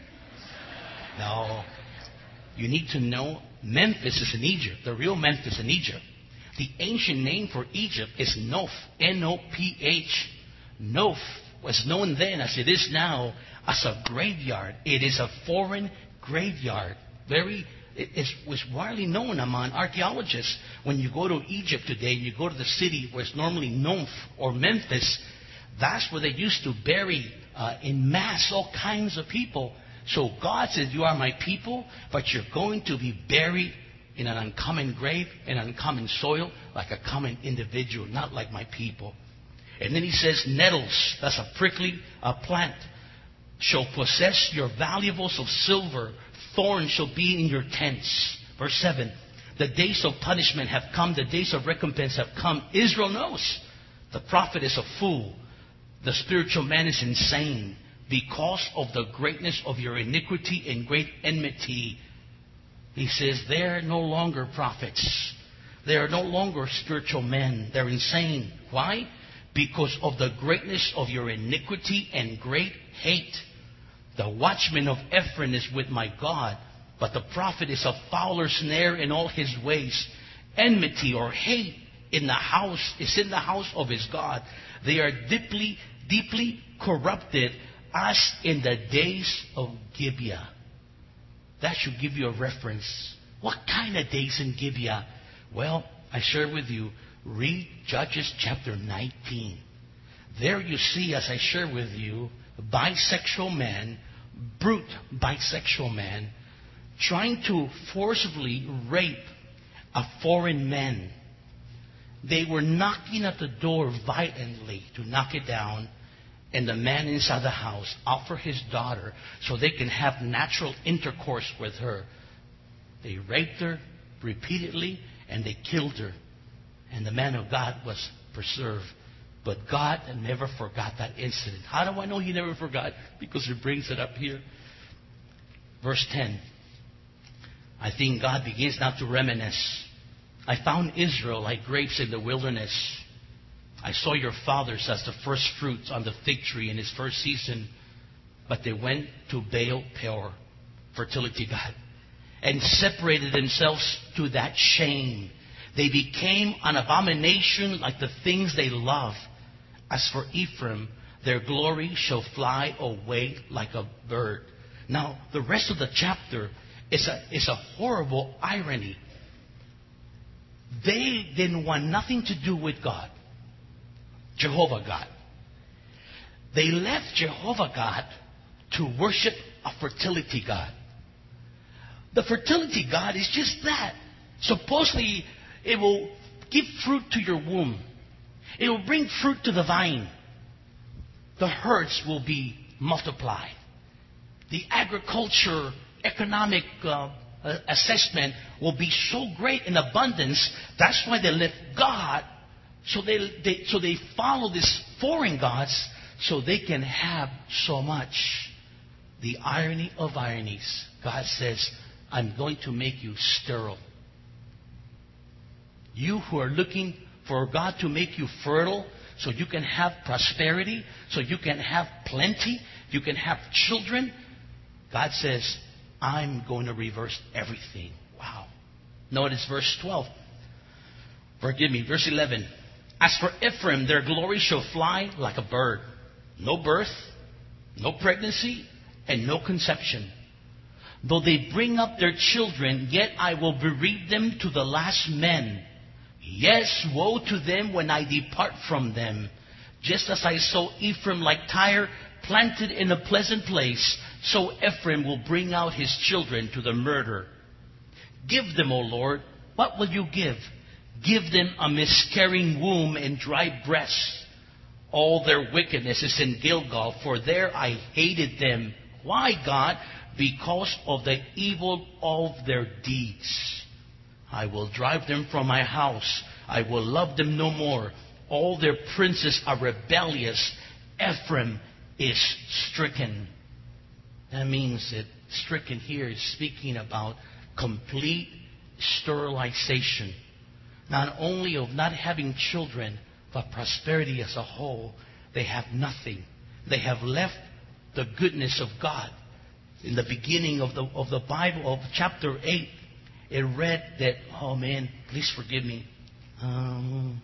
No. You need to know Memphis is in Egypt. The real Memphis in Egypt. The ancient name for Egypt is Noph. N O P H. Noph was known then as it is now as a graveyard. It is a foreign graveyard. Very It was widely known among archaeologists. When you go to Egypt today, you go to the city where it's normally Noph or Memphis, that's where they used to bury uh, in mass all kinds of people. So God says, you are my people, but you're going to be buried in an uncommon grave, in uncommon soil, like a common individual, not like my people. And then he says, nettles, that's a prickly uh, plant, shall possess your valuables of silver. Thorns shall be in your tents. Verse seven. The days of punishment have come. The days of recompense have come. Israel knows. The prophet is a fool. The spiritual man is insane. Because of the greatness of your iniquity and great enmity. He says they're no longer prophets. They are no longer spiritual men. They're insane. Why? Because of the greatness of your iniquity and great hate. The watchman of Ephraim is with my God, but the prophet is a fowler snare in all his ways. Enmity or hate in the house is in the house of his God. They are deeply, deeply corrupted as in the days of Gibeah. That should give you a reference. What kind of days in Gibeah? Well, I share with you, read Judges chapter nineteen. There you see, as I share with you, bisexual man, brute bisexual man, trying to forcibly rape a foreign man. They were knocking at the door violently to knock it down, and the man inside the house offered his daughter so they can have natural intercourse with her. They raped her repeatedly, and they killed her. And the man of God was preserved. But God never forgot that incident. How do I know He never forgot? Because He brings it up here. Verse ten. I think God begins now to reminisce. I found Israel like grapes in the wilderness. I saw your fathers as the first fruits on the fig tree in its first season. But they went to Baal Peor, fertility god, and separated themselves to that shame. They became an abomination like the things they love. As for Ephraim, their glory shall fly away like a bird. Now, the rest of the chapter is a, is a horrible irony. They didn't want nothing to do with God, Jehovah God. They left Jehovah God to worship a fertility god. The fertility god is just that. Supposedly, it will give fruit to your womb. It will bring fruit to the vine. The herds will be multiplied. The agriculture, economic uh, assessment will be so great in abundance. That's why they left God. So they, they, so they follow these foreign gods so they can have so much. The irony of ironies. God says, I'm going to make you sterile. You who are looking for God to make you fertile so you can have prosperity, so you can have plenty, you can have children, God says, I'm going to reverse everything. Wow. Notice verse twelve. Forgive me, verse eleven. As for Ephraim, their glory shall fly like a bird. No birth, no pregnancy, and no conception. Though they bring up their children, yet I will bereave them to the last men. Yes, woe to them when I depart from them. Just as I saw Ephraim like Tyre, planted in a pleasant place, so Ephraim will bring out his children to the murder. Give them, O Lord, what will you give? Give them a miscarrying womb and dry breasts. All their wickedness is in Gilgal, for there I hated them. Why, God? Because of the evil of their deeds. I will drive them from my house. I will love them no more. All their princes are rebellious. Ephraim is stricken. That means that stricken here is speaking about complete sterilization. Not only of not having children, but prosperity as a whole. They have nothing. They have left the goodness of God. In the beginning of the of the Bible, of chapter eight, it read that, oh man, please forgive me. Um,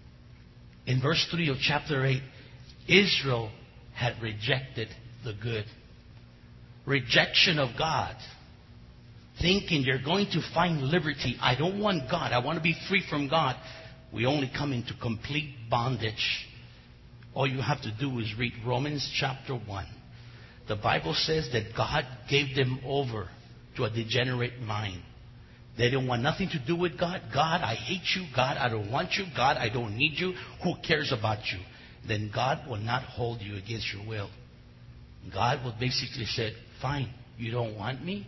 in verse three of chapter eight, Israel had rejected the good. Rejection of God. Thinking you're going to find liberty. I don't want God. I want to be free from God. We only come into complete bondage. All you have to do is read Romans chapter one. The Bible says that God gave them over to a degenerate mind. They didn't want nothing to do with God. God, I hate you. God, I don't want you. God, I don't need you. Who cares about you? Then God will not hold you against your will. God will basically say, fine, you don't want me?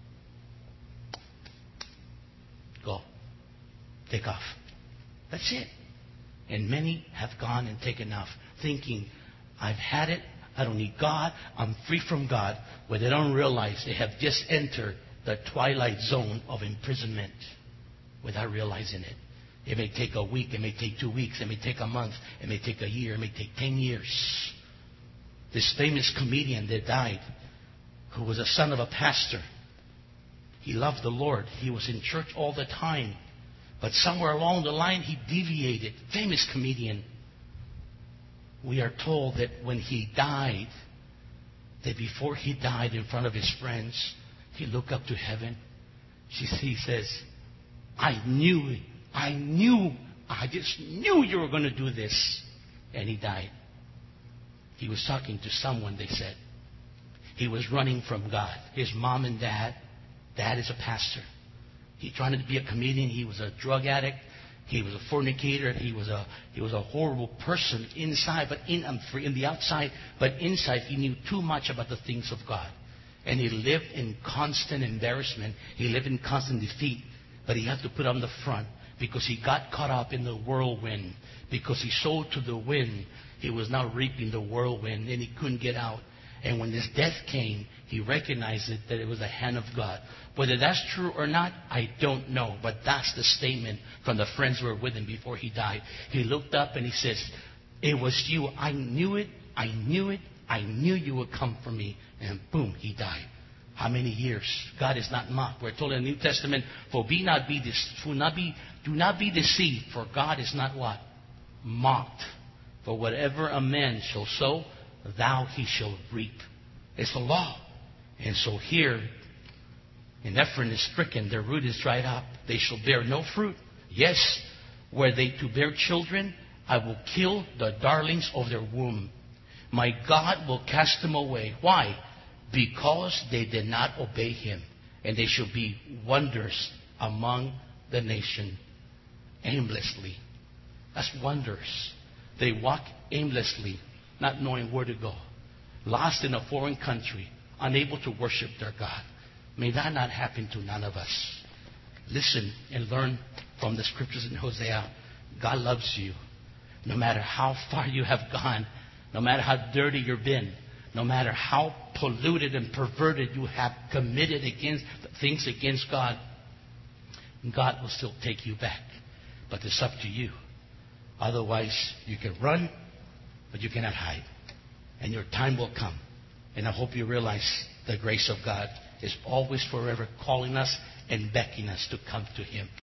Go. Take off. That's it. And many have gone and taken off, thinking, I've had it. I don't need God. I'm free from God. But they don't realize they have just entered the twilight zone of imprisonment without realizing it. It may take a week. It may take two weeks. It may take a month. It may take a year. It may take ten years. This famous comedian that died, who was a son of a pastor, he loved the Lord. He was in church all the time. But somewhere along the line, he deviated. Famous comedian. We are told that when he died, that before he died in front of his friends, he looked up to heaven. He says, I knew it. I knew. I just knew you were going to do this. And he died. He was talking to someone, they said. He was running from God. His mom and dad. Dad is a pastor. He tried to be a comedian. He was a drug addict. He was a fornicator. He was a he was a horrible person inside, but in um, in the outside, but inside he knew too much about the things of God, and he lived in constant embarrassment. He lived in constant defeat. But he had to put on the front because he got caught up in the whirlwind. Because he sowed to the wind, he was now reaping the whirlwind, and he couldn't get out. And when his death came, he recognized it, that it was the hand of God. Whether that's true or not, I don't know. But that's the statement from the friends who were with him before he died. He looked up and he says, it was you. I knew it. I knew it. I knew you would come for me. And boom, he died. How many years? God is not mocked. We're told in the New Testament, for be not be this, do not be, do not be deceived, for God is not what? Mocked. For whatever a man shall sow, thou he shall reap. It's the law. And so here, and Ephraim is stricken, their root is dried up. They shall bear no fruit. Yes, were they to bear children, I will kill the darlings of their womb. My God will cast them away. Why? Because they did not obey him. And they shall be wonders among the nation. Aimlessly. That's wonders. They walk aimlessly, not knowing where to go. Lost in a foreign country, unable to worship their God. May that not happen to none of us. Listen and learn from the scriptures in Hosea. God loves you. No matter how far you have gone, no matter how dirty you've been, no matter how polluted and perverted you have committed against things against God, God will still take you back. But it's up to you. Otherwise, you can run, but you cannot hide. And your time will come. And I hope you realize the grace of God is always forever calling us and beckoning us to come to him.